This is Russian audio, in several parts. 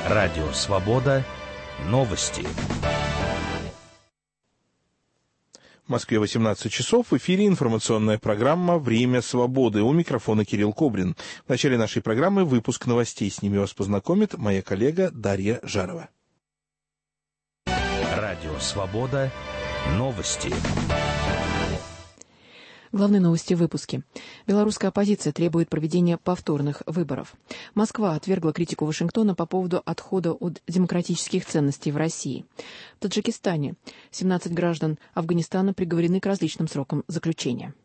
Радио «Свобода». Новости. В Москве 18 часов. В эфире информационная программа «Время свободы». У микрофона Кирилл Кобрин. В начале нашей программы выпуск новостей. С ними вас познакомит моя коллега Дарья Жарова. Радио «Свобода». Новости. Главные новости в выпуске. Белорусская оппозиция требует проведения повторных выборов. Москва отвергла критику Вашингтона по поводу отхода от демократических ценностей в России. В Таджикистане 17 граждан Афганистана приговорены к различным срокам заключения.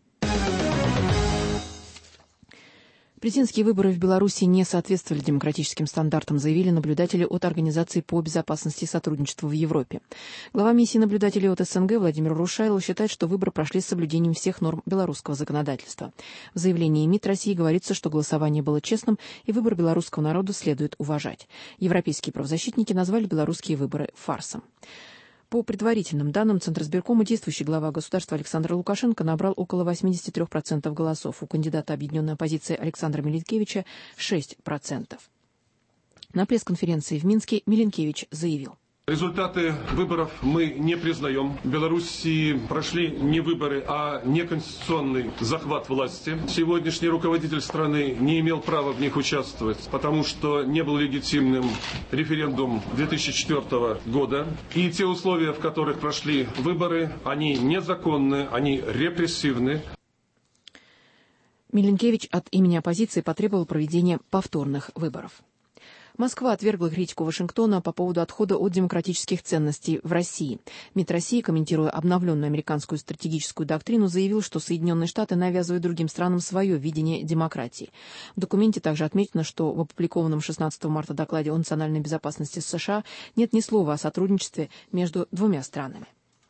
Президентские выборы в Беларуси не соответствовали демократическим стандартам, заявили наблюдатели от Организации по безопасности и сотрудничеству в Европе. Глава миссии наблюдателей от СНГ Владимир Рушайло считает, что выборы прошли с соблюдением всех норм белорусского законодательства. В заявлении МИД России говорится, что голосование было честным и выбор белорусского народа следует уважать. Европейские правозащитники назвали белорусские выборы фарсом. По предварительным данным Центризбиркома, действующий глава государства Александр Лукашенко набрал около 83% голосов. У кандидата объединенной оппозиции Александра Милинкевича 6%. На пресс-конференции в Минске Милинкевич заявил: результаты выборов мы не признаем. В Белоруссии прошли не выборы, а неконституционный захват власти. Сегодняшний руководитель страны не имел права в них участвовать, потому что не был легитимным референдум 2004 года. И те условия, в которых прошли выборы, они незаконны, они репрессивны. Милинкевич от имени оппозиции потребовал проведения повторных выборов. Москва отвергла критику Вашингтона по поводу отхода от демократических ценностей в России. МИД России, комментируя обновленную американскую стратегическую доктрину, заявил, что Соединенные Штаты навязывают другим странам свое видение демократии. В документе также отмечено, что в опубликованном 16 марта докладе о национальной безопасности США нет ни слова о сотрудничестве между двумя странами.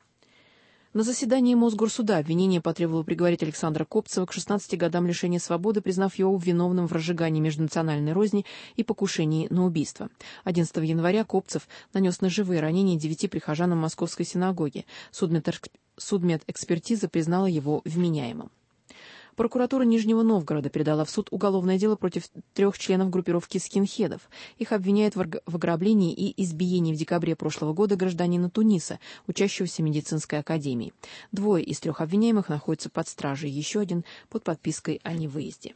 На заседании Мосгорсуда обвинение потребовало приговорить Александра Копцева к 16 годам лишения свободы, признав его виновным в разжигании межнациональной розни и покушении на убийство. 11 января Копцев нанес ножевые ранения 9 прихожанам Московской синагоги. Судмедэкспертиза признала его вменяемым. Прокуратура Нижнего Новгорода передала в суд уголовное дело против 3 членов группировки скинхедов. Их обвиняют в ограблении и избиении в декабре прошлого года гражданина Туниса, учащегося медицинской академии. 2 из 3 обвиняемых находятся под стражей, еще один под подпиской о невыезде.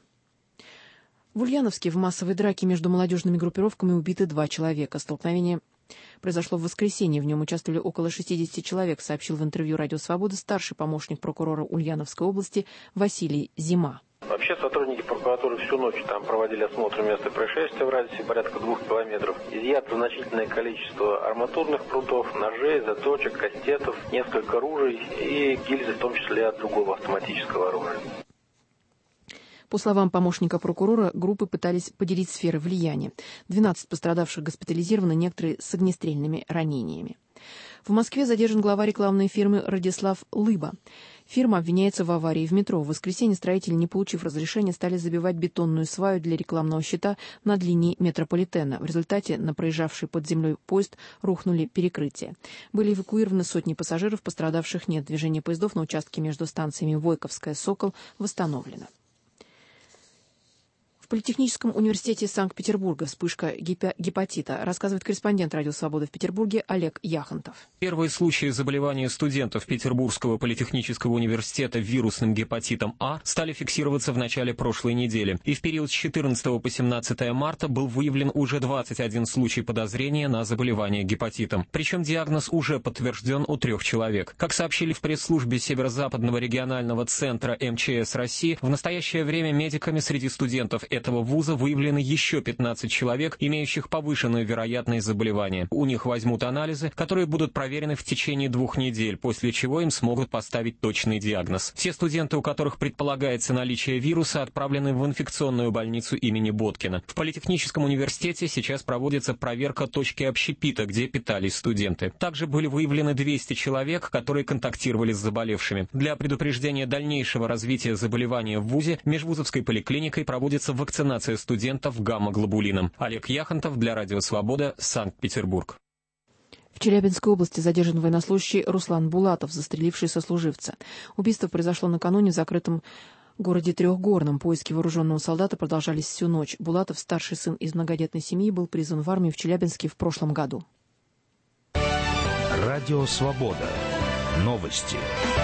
В Ульяновске в массовой драке между молодежными группировками убиты 2 человека. Столкновение произошло в воскресенье. В нем участвовали около 60 человек, сообщил в интервью «Радио Свобода» старший помощник прокурора Ульяновской области Василий Зима. Вообще сотрудники прокуратуры всю ночь там проводили осмотр места происшествия в радиусе порядка 2 километров. Изъято значительное количество арматурных прутов, ножей, заточек, кастетов, несколько ружей и гильзы, в том числе от другого автоматического оружия. По словам помощника прокурора, группы пытались поделить сферы влияния. 12 пострадавших госпитализированы, некоторые с огнестрельными ранениями. В Москве задержан глава рекламной фирмы Радислав Лыба. Фирма обвиняется в аварии в метро. В воскресенье строители, не получив разрешения, стали забивать бетонную сваю для рекламного щита над линией метрополитена. В результате на проезжавший под землей поезд рухнули перекрытия. Были эвакуированы сотни пассажиров, пострадавших нет. Движение поездов на участке между станциями Войковская и Сокол восстановлено. В Политехническом университете Санкт-Петербурга вспышка гепатита, рассказывает корреспондент «Радио Свобода» в Петербурге Олег Яхонтов. Первые случаи заболевания студентов Петербургского политехнического университета вирусным гепатитом А стали фиксироваться в начале прошлой недели. И в период с 14 по 17 марта был выявлен уже 21 случай подозрения на заболевание гепатитом. Причем диагноз уже подтвержден у 3 человек. Как сообщили в пресс-службе Северо-Западного регионального центра МЧС России, в настоящее время медиками среди студентов этого вуза выявлено еще 15 человек, имеющих повышенную вероятность заболевания. У них возьмут анализы, которые будут проверены в течение 2 недель, после чего им смогут поставить точный диагноз. Все студенты, у которых предполагается наличие вируса, отправлены в инфекционную больницу имени Боткина. В Политехническом университете сейчас проводится проверка точки общепита, где питались студенты. Также были выявлены 200 человек, которые контактировали с заболевшими. Для предупреждения дальнейшего развития заболевания в вузе межвузовской поликлиникой проводится вакцинация студентов гамма-глобулином. Олег Яхонтов для Радио Свобода, Санкт-Петербург. В Челябинской области задержан военнослужащий Руслан Булатов, застреливший сослуживца. Убийство произошло накануне в закрытом В городе Трехгорном поиски вооруженного солдата продолжались всю ночь. Булатов, старший сын из многодетной семьи, был призван в армию в Челябинске в прошлом году. Радио «Свобода». Новости.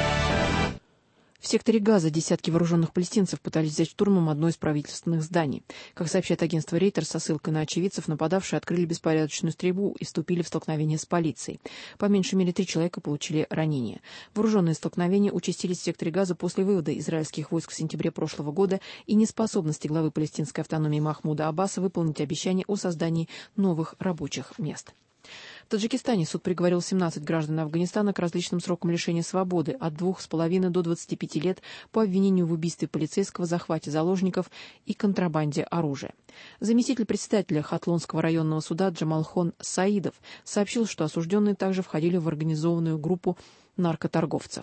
В секторе Газа десятки вооруженных палестинцев пытались взять штурмом одно из правительственных зданий. Как сообщает агентство Рейтер со ссылкой на очевидцев, нападавшие открыли беспорядочную стрельбу и вступили в столкновение с полицией. По меньшей мере 3 человека получили ранения. Вооруженные столкновения участились в секторе Газа после вывода израильских войск в сентябре прошлого года и неспособности главы палестинской автономии Махмуда Аббаса выполнить обещание о создании новых рабочих мест. В Таджикистане суд приговорил 17 граждан Афганистана к различным срокам лишения свободы от 2,5 до 25 лет по обвинению в убийстве полицейского, захвате заложников и контрабанде оружия. Заместитель председателя Хатлонского районного суда Джамалхон Саидов сообщил, что осужденные также входили в организованную группу наркоторговцев.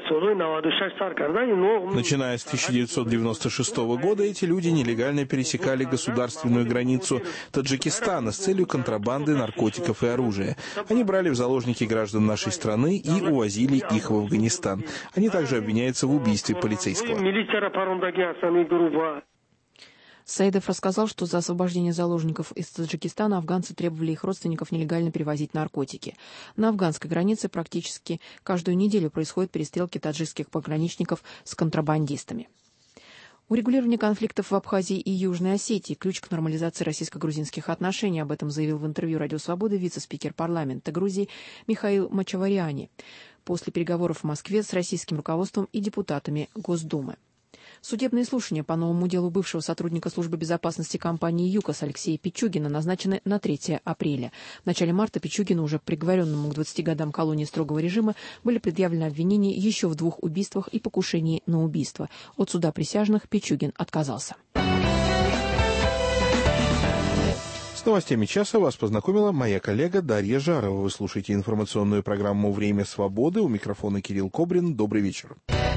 Начиная с 1996 года эти люди нелегально пересекали государственную границу Таджикистана с целью контрабанды наркотиков и оружия. Они брали в заложники граждан нашей страны и увозили их в Афганистан. Они также обвиняются в убийстве полицейского. Саидов рассказал, что за освобождение заложников из Таджикистана афганцы требовали их родственников нелегально перевозить наркотики. На афганской границе практически каждую неделю происходят перестрелки таджикских пограничников с контрабандистами. Урегулирование конфликтов в Абхазии и Южной Осетии – ключ к нормализации российско-грузинских отношений. Об этом заявил в интервью «Радио Свободы» вице-спикер парламента Грузии Михаил Мачавариани после переговоров в Москве с российским руководством и депутатами Госдумы. Судебные слушания по новому делу бывшего сотрудника службы безопасности компании «ЮКОС» Алексея Пичугина назначены на 3 апреля. В начале марта Пичугину, уже приговоренному к 20 годам колонии строгого режима, были предъявлены обвинения еще в 2 убийствах и покушении на убийство. От суда присяжных Пичугин отказался. С новостями часа вас познакомила моя коллега Дарья Жарова. Вы слушаете информационную программу «Время свободы». У микрофона Кирилл Кобрин. Добрый вечер.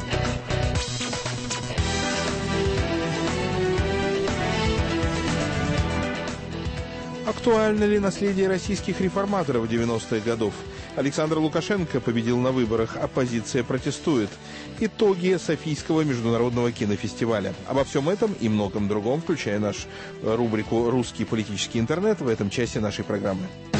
Актуально ли наследие российских реформаторов 90-х годов? Александр Лукашенко победил на выборах, оппозиция протестует. Итоги Софийского международного кинофестиваля. Обо всем этом и многом другом, включая нашу рубрику «Русский политический интернет» в этом часе нашей программы.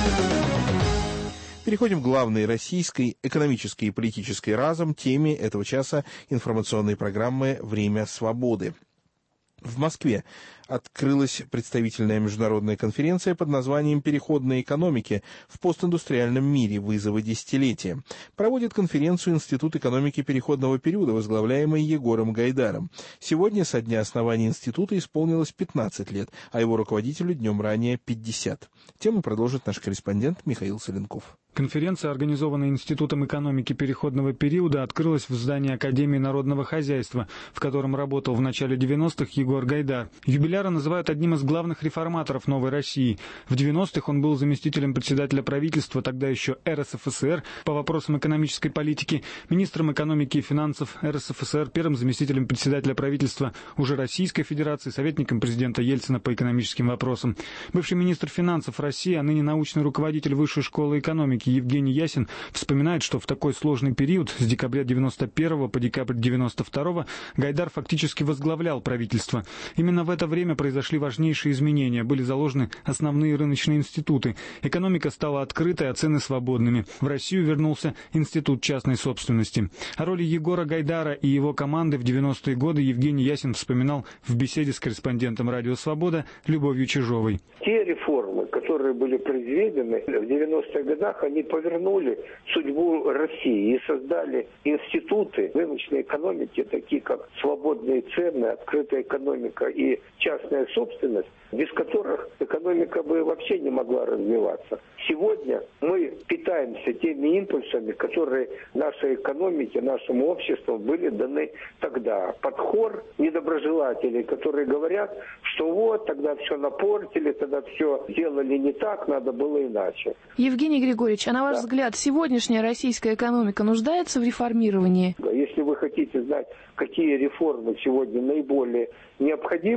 Переходим к главной российской экономической и политической разом теме этого часа информационной программы «Время свободы». В Москве открылась представительная международная конференция под названием «Переходные экономики в постиндустриальном мире. Вызовы десятилетия». Проводит конференцию Институт экономики переходного периода, возглавляемый Егором Гайдаром. Сегодня со дня основания института исполнилось 15 лет, а его руководителю днем ранее 50. Тему продолжит наш корреспондент Михаил Соленков. Конференция, организованная Институтом экономики переходного периода, открылась в здании Академии народного хозяйства, в котором работал в начале 90-х Егор Гайдар. Юбиляра называют одним из главных реформаторов новой России. В 90-х он был заместителем председателя правительства, тогда еще РСФСР, по вопросам экономической политики, министром экономики и финансов РСФСР, первым заместителем председателя правительства уже Российской Федерации, советником президента Ельцина по экономическим вопросам. Бывший министр финансов России, а ныне научный руководитель Высшей школы экономики Евгений Ясин вспоминает, что в такой сложный период, с декабря 91 по декабрь 92, Гайдар фактически возглавлял правительство. Именно в это время произошли важнейшие изменения, были заложены основные рыночные институты. Экономика стала открытой, а цены свободными. В Россию вернулся институт частной собственности. О роли Егора Гайдара и его команды в 90-е годы Евгений Ясин вспоминал в беседе с корреспондентом «Радио Свобода» Любовью Чижовой. Те реформы, которые были произведены в 90-х годах, они повернули судьбу России и создали институты рыночной экономики, такие как свободные цены, открытая экономика и частная собственность, без которых экономика бы вообще не могла развиваться. Сегодня мы питаемся теми импульсами, которые нашей экономике, нашему обществу были даны тогда. Под хор недоброжелателей, которые говорят, что вот, тогда все напортили, тогда все делали не так, надо было иначе. Евгений Григорьевич, а на ваш взгляд, сегодняшняя российская экономика нуждается в реформировании? Если вы хотите знать, какие реформы сегодня наиболее необходимы, то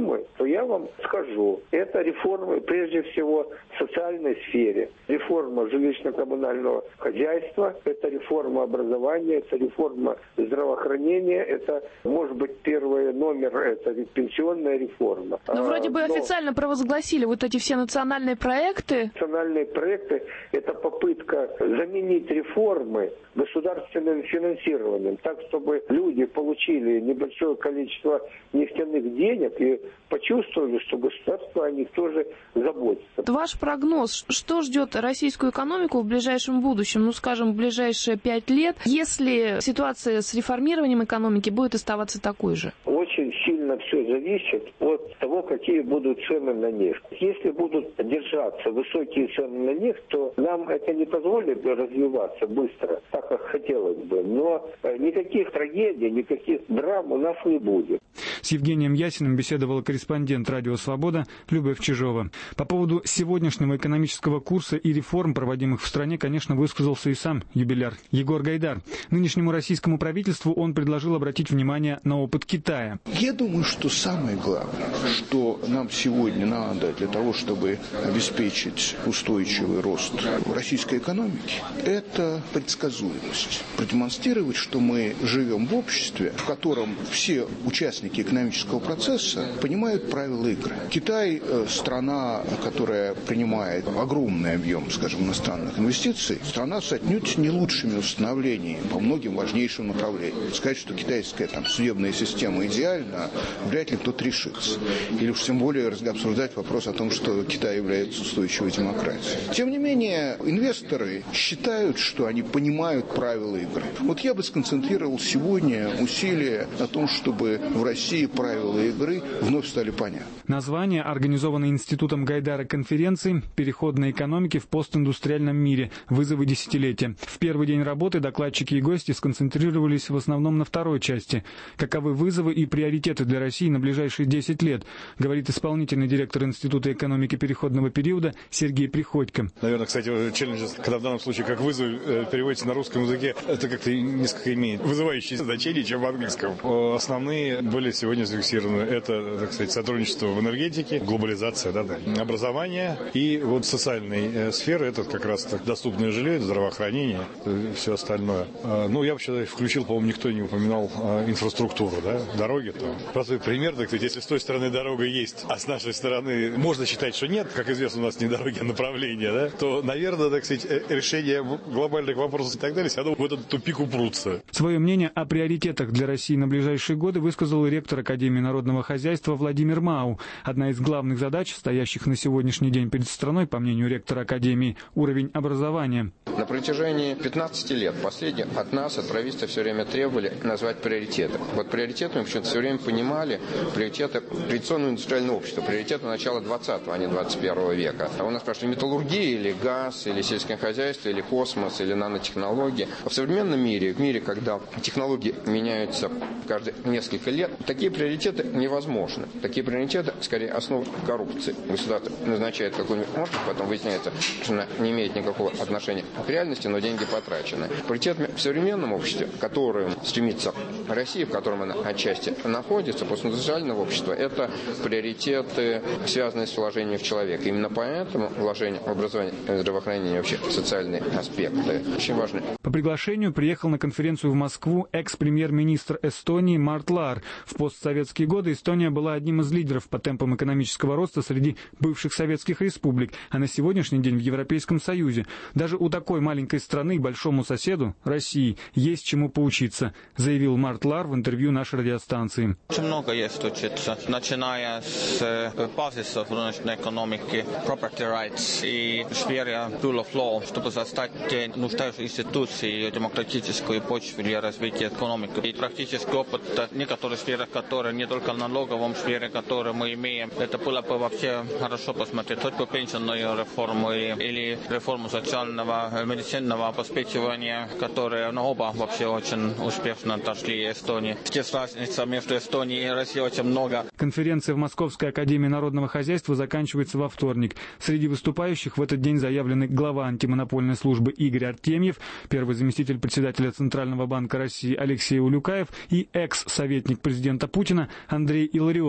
я вам скажу. Это реформы, прежде всего, в социальной сфере. Реформа жилищно-коммунального хозяйства, это реформа образования, это реформа здравоохранения, это, может быть, первый номер, это пенсионная реформа. Но вроде бы официально провозгласили вот эти все национальные проекты. Национальные проекты – это попытка заменить реформы государственным финансированием, так, чтобы люди получили небольшое количество нефтяных денег и почувствовали, что государство о них тоже заботится. Ваш прогноз, что ждет российскую экономику в ближайшем будущем, ну, скажем, в ближайшие 5 лет, если ситуация с реформированием экономики будет оставаться такой же? Очень сильно все зависит от того, какие будут цены на нефть. Если будут держаться высокие цены на нефть, то нам это не позволит развиваться быстро, так как хотелось бы. Но никаких трагедий, никаких драм у нас не будет. С Евгением Ясиным беседовала корреспондент «Радио Свобода» Любовь Чижова. По поводу сегодняшнего экономического курса и реформ, проводимых в стране, конечно, высказался и сам юбиляр Егор Гайдар. Нынешнему российскому правительству он предложил обратить внимание на опыт Китая. Я думаю, что самое главное, что нам сегодня надо для того, чтобы обеспечить устойчивый рост российской экономики, это предсказуемость. Продемонстрировать, что мы живем в обществе, в котором все участники экономического процесса понимают правила игры. Китай – страна, которая принимает огромный объем, скажем, иностранных инвестиций, страна с отнюдь не лучшими установлениями по многим важнейшим направлениям. Сказать, что китайская судебная система идеальна, вряд ли кто-то решится. Или уж тем более обсуждать вопрос о том, что Китай является устойчивой демократией. Тем не менее, инвесторы считают, что они понимают правила игры. Вот я бы сконцентрировал сегодня усилия на том, чтобы в России правила игры вновь стали понятны. Название, организованное Институтом Гайдара конференции «Переход на экономике в постиндустриальном мире. Вызовы десятилетия». В первый день работы докладчики и гости сконцентрировались в основном на второй части. Каковы вызовы и приоритеты для России на ближайшие 10 лет, говорит исполнительный директор Института экономики переходного периода Сергей Приходько. Наверное, кстати, challenges, когда в данном случае как вызов переводится на русском языке, это как-то несколько имеет вызывающее значение, чем в английском. Основные были сегодня зафиксированы. Это, так сказать, сотрудничество в энергетике, глобализация, образование и вот социальные сферы. Это как раз доступное жилье, здравоохранение, все остальное. Ну, я вообще включил, по-моему, никто не упоминал инфраструктуру, дороги. Простой пример, так сказать, если с той стороны дорога есть, а с нашей стороны можно считать, что нет, как известно, у нас не дороги, а направления, то, наверное, так сказать, решение глобальных вопросов и так далее, все равно в этот тупик упрутся. Свое мнение о приоритетах для России на ближайшие годы высказал и ректор Академии народного хозяйства Владимир Мау. Одна из главных задач, стоящих на сегодняшний день перед страной, по мнению ректора Академии, уровень образования. На протяжении 15 лет последних от нас, от правительства, все время требовали назвать приоритеты. Вот приоритетами почему-то все время понимали приоритеты традиционного индустриального общества, приоритеты начала 20-го, а не 21 века. А у нас спрашивают, металлургия или газ, или сельское хозяйство, или космос, или нанотехнологии. А в современном мире, в мире, когда технологии меняются каждые несколько лет, такие приоритеты невозможны. Такие приоритеты, скорее, основа коррупции. Государство назначает какую-нибудь норму, потом выясняется, что она не имеет никакого отношения к реальности, но деньги потрачены. Приоритетами в современном обществе, к которым стремится Россия, в котором она отчасти находится, постиндустриального общества, это приоритеты, связанные с вложением в человека. Именно поэтому вложение в образование, здравоохранение и вообще социальные аспекты очень важны. По приглашению приехал на конференцию в Москву экс-премьер-министр Эстонии Март Лаар. В постсоветские годы Эстония была одним из лидеров по темпам экономического роста среди бывших советских республик, а на сегодняшний день в Европейском Союзе. Даже у такой маленькой страны, большому соседу, России, есть чему поучиться, заявил Март Лаар в интервью нашей радиостанции. Очень много есть учиться, начиная с базисов рыночной экономики, property rights и сферы rule of law, чтобы создать те нуждающие институции и демократическую почву для развития экономики. И практический опыт в некоторых сферах, которые не только в налоговом сфере, которые мы имеем, это было бы вообще хорошо посмотреть, только пенсионную реформу или реформу социального медицинного обеспечивания, которые оба вообще очень успешно дошли Эстонии. Здесь разница между Эстонией и Россией очень много. Конференция в Московской академии народного хозяйства заканчивается во вторник. Среди выступающих в этот день заявлены глава антимонопольной службы Игорь Артемьев, первый заместитель председателя Центрального банка России Алексей Улюкаев и экс-советник президента Путина Андрей Илларионов.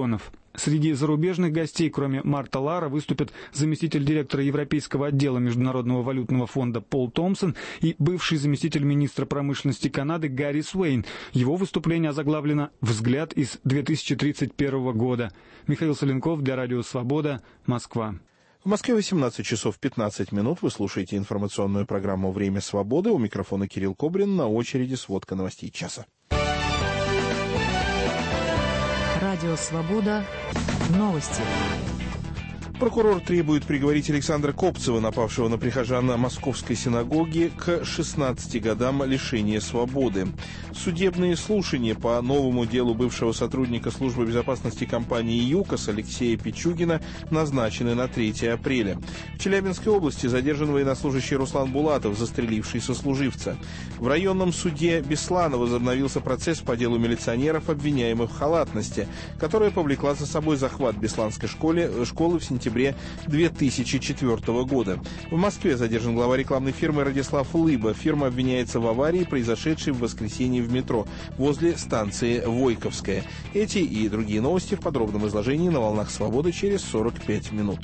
Среди зарубежных гостей, кроме Марта Лара, выступят заместитель директора Европейского отдела Международного валютного фонда Пол Томпсон и бывший заместитель министра промышленности Канады Гарри Суэйн. Его выступление озаглавлено «Взгляд из 2031 года». Михаил Соленков для Радио Свобода, Москва. В Москве 18 часов 15 минут. Вы слушаете информационную программу «Время свободы». У микрофона Кирилл Кобрин. На очереди сводка новостей часа. Радио «Свобода». Новости. Прокурор требует приговорить Александра Копцева, напавшего на прихожан Московской синагоги, к 16 годам лишения свободы. Судебные слушания по новому делу бывшего сотрудника службы безопасности компании «ЮКОС» Алексея Пичугина назначены на 3 апреля. В Челябинской области задержан военнослужащий Руслан Булатов, застреливший сослуживца. В районном суде Беслана возобновился процесс по делу милиционеров, обвиняемых в халатности, которая повлекла за собой захват Бесланской школы в сентябре 2004 года. В Москве задержан глава рекламной фирмы Радислав Лыба. Фирма обвиняется в аварии, произошедшей в воскресенье в метро возле станции Войковская. Эти и другие новости в подробном изложении на «Волнах Свободы» через 45 минут.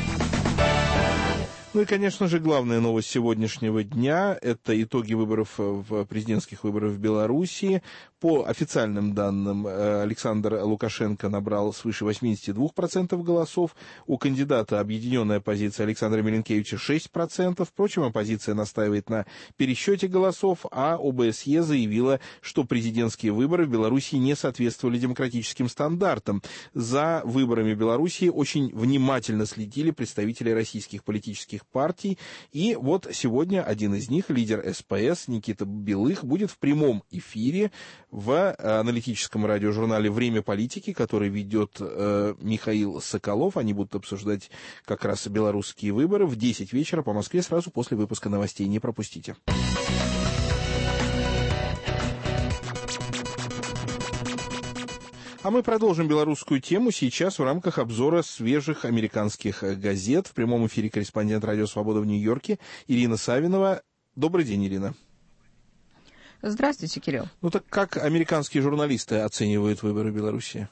Ну и, конечно же, главная новость сегодняшнего дня – это итоги президентских выборов в Белоруссии. По официальным данным, Александр Лукашенко набрал свыше 82% голосов. У кандидата объединенная оппозиция Александра Миленкевича 6%. Впрочем, оппозиция настаивает на пересчете голосов, а ОБСЕ заявила, что президентские выборы в Белоруссии не соответствовали демократическим стандартам. За выборами в Белоруссии очень внимательно следили представители российских политических партий. И вот сегодня один из них, лидер СПС Никита Белых, будет в прямом эфире в аналитическом радиожурнале «Время политики», который ведет Михаил Соколов. Они будут обсуждать как раз белорусские выборы в 10 вечера по Москве, сразу после выпуска новостей. Не пропустите. А мы продолжим белорусскую тему сейчас в рамках обзора свежих американских газет. В прямом эфире корреспондент «Радио Свобода» в Нью-Йорке Ирина Савинова. Добрый день, Ирина. Здравствуйте, Кирилл. Ну так как американские журналисты оценивают выборы в Беларуси?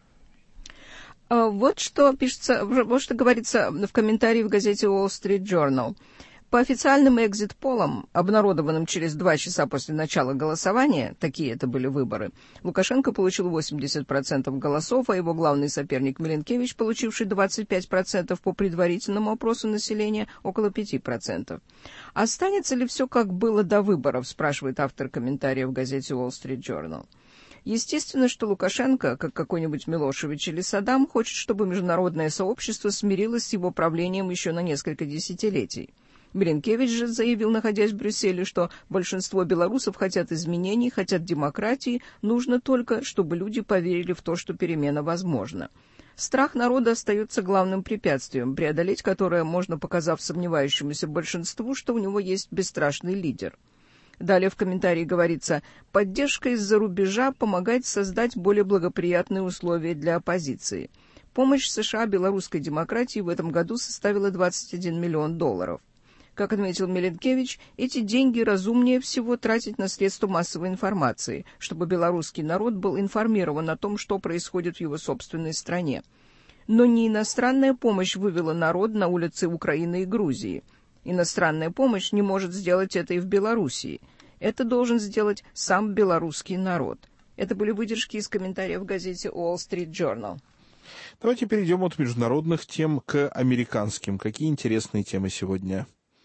Вот что пишется, вот что говорится в комментарии в газете Wall Street Journal. По официальным экзит-полам, обнародованным через 2 часа после начала голосования, такие это были выборы, Лукашенко получил 80% голосов, а его главный соперник Миленкевич, получивший 25% по предварительному опросу населения, около 5%. Останется ли все как было до выборов, спрашивает автор комментария в газете Wall Street Journal. Естественно, что Лукашенко, как какой-нибудь Милошевич или Саддам, хочет, чтобы международное сообщество смирилось с его правлением еще на несколько десятилетий. Миленкевич же заявил, находясь в Брюсселе, что большинство белорусов хотят изменений, хотят демократии, нужно только, чтобы люди поверили в то, что перемена возможна. Страх народа остается главным препятствием, преодолеть которое можно, показав сомневающемуся большинству, что у него есть бесстрашный лидер. Далее в комментарии говорится, поддержка из-за рубежа помогает создать более благоприятные условия для оппозиции. Помощь США белорусской демократии в этом году составила $21 миллион. Как отметил Миленкевич, эти деньги разумнее всего тратить на средства массовой информации, чтобы белорусский народ был информирован о том, что происходит в его собственной стране. Но не иностранная помощь вывела народ на улицы Украины и Грузии. Иностранная помощь не может сделать это и в Белоруссии. Это должен сделать сам белорусский народ. Это были выдержки из комментариев в газете Wall Street Journal. Давайте перейдем от международных тем к американским. Какие интересные темы сегодня?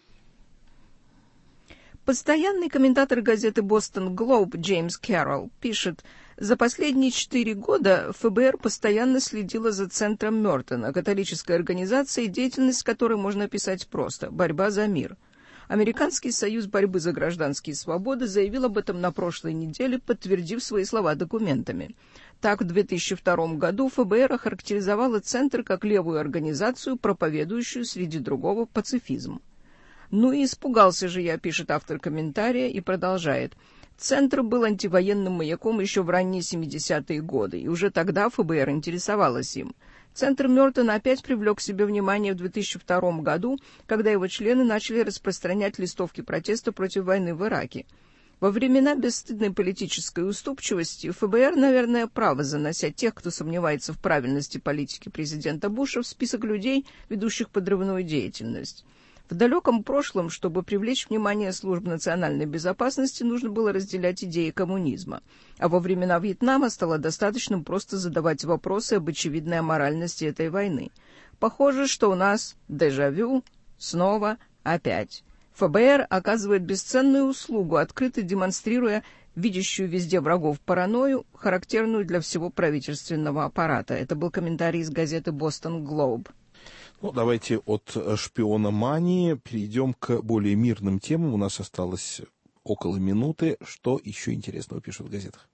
Постоянный комментатор газеты «Бостон Глоб» Джеймс Кэрролл пишет, за последние 4 года ФБР постоянно следило за центром Мёртона, католической организацией, деятельность которой можно описать просто – борьба за мир. Американский союз борьбы за гражданские свободы заявил об этом на прошлой неделе, подтвердив свои слова документами. Так, в 2002 году ФБР охарактеризовало Центр как левую организацию, проповедующую, среди другого, пацифизм. «Ну и испугался же я», — пишет автор комментария и продолжает. «Центр был антивоенным маяком еще в ранние 70-е годы, и уже тогда ФБР интересовалась им. Центр Мёртона опять привлек к себе внимание в 2002 году, когда его члены начали распространять листовки протеста против войны в Ираке. Во времена бесстыдной политической уступчивости ФБР, наверное, право заносить тех, кто сомневается в правильности политики президента Буша, в список людей, ведущих подрывную деятельность. В далеком прошлом, чтобы привлечь внимание служб национальной безопасности, нужно было разделять идеи коммунизма. А во времена Вьетнама стало достаточным просто задавать вопросы об очевидной аморальности этой войны. Похоже, что у нас дежавю снова опять. ФБР оказывает бесценную услугу, открыто демонстрируя видящую везде врагов паранойю, характерную для всего правительственного аппарата. Это был комментарий из газеты «Бостон Глоб». Ну, давайте от шпиономании перейдем к более мирным темам. У нас осталось около минуты. Что еще интересного пишут в газетах?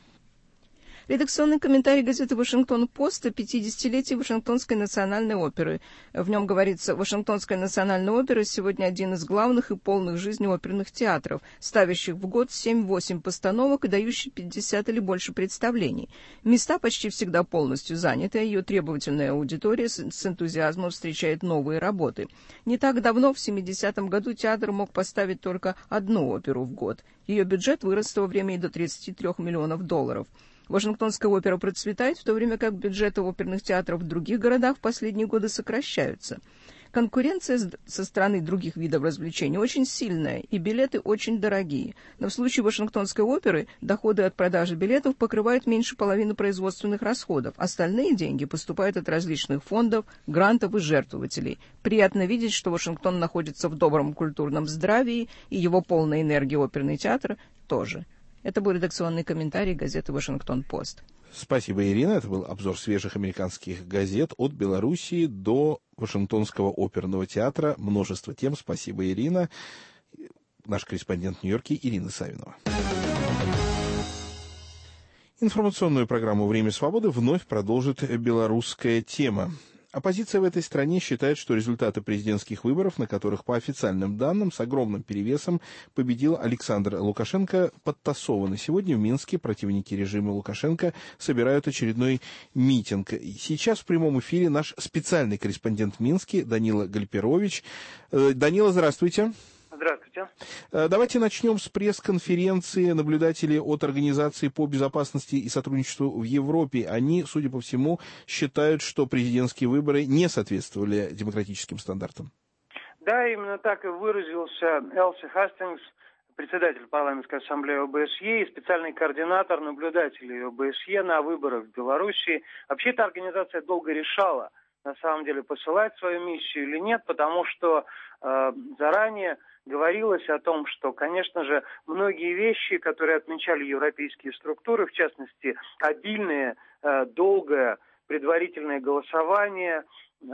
Редакционный комментарий газеты «Вашингтон-Пост» о 50-летии Вашингтонской национальной оперы. В нем говорится: Вашингтонская национальная опера сегодня один из главных и полных жизни оперных театров, ставящих в год 7-8 постановок и дающих 50 или больше представлений. Места почти всегда полностью заняты, а ее требовательная аудитория с энтузиазмом встречает новые работы. Не так давно, в 70-м году, театр мог поставить только одну оперу в год. Ее бюджет вырос в то время и до $33 миллионов. Вашингтонская опера процветает, в то время как бюджеты оперных театров в других городах в последние годы сокращаются. Конкуренция со стороны других видов развлечений очень сильная, и билеты очень дорогие. Но в случае Вашингтонской оперы доходы от продажи билетов покрывают меньше половины производственных расходов. Остальные деньги поступают от различных фондов, грантов и жертвователей. Приятно видеть, что Вашингтон находится в добром культурном здравии, и его полная энергия оперный театр тоже. Это был редакционный комментарий газеты «Вашингтон-Пост». Спасибо, Ирина. Это был обзор свежих американских газет от Белоруссии до Вашингтонского оперного театра. Множество тем. Спасибо, Ирина. Наш корреспондент в Нью-Йорке Ирина Савинова. Информационную программу «Время свободы» вновь продолжит белорусская тема. Оппозиция в этой стране считает, что результаты президентских выборов, на которых по официальным данным с огромным перевесом победил Александр Лукашенко, подтасованы. Сегодня в Минске противники режима Лукашенко собирают очередной митинг. Сейчас в прямом эфире наш специальный корреспондент в Минске Данила Гальперович. Данила, здравствуйте. Здравствуйте. Давайте начнем с пресс-конференции наблюдателей от Организации по безопасности и сотрудничеству в Европе. Они, судя по всему, считают, что президентские выборы не соответствовали демократическим стандартам. Да, именно так и выразился Элси Хастингс, председатель парламентской ассамблеи ОБСЕ и специальный координатор наблюдателей ОБСЕ на выборах в Белоруссии. Вообще эта организация долго решала, на самом деле, посылать свою миссию или нет, потому что заранее говорилось о том, что, конечно же, многие вещи, которые отмечали европейские структуры, в частности, обильное, долгое предварительное голосование,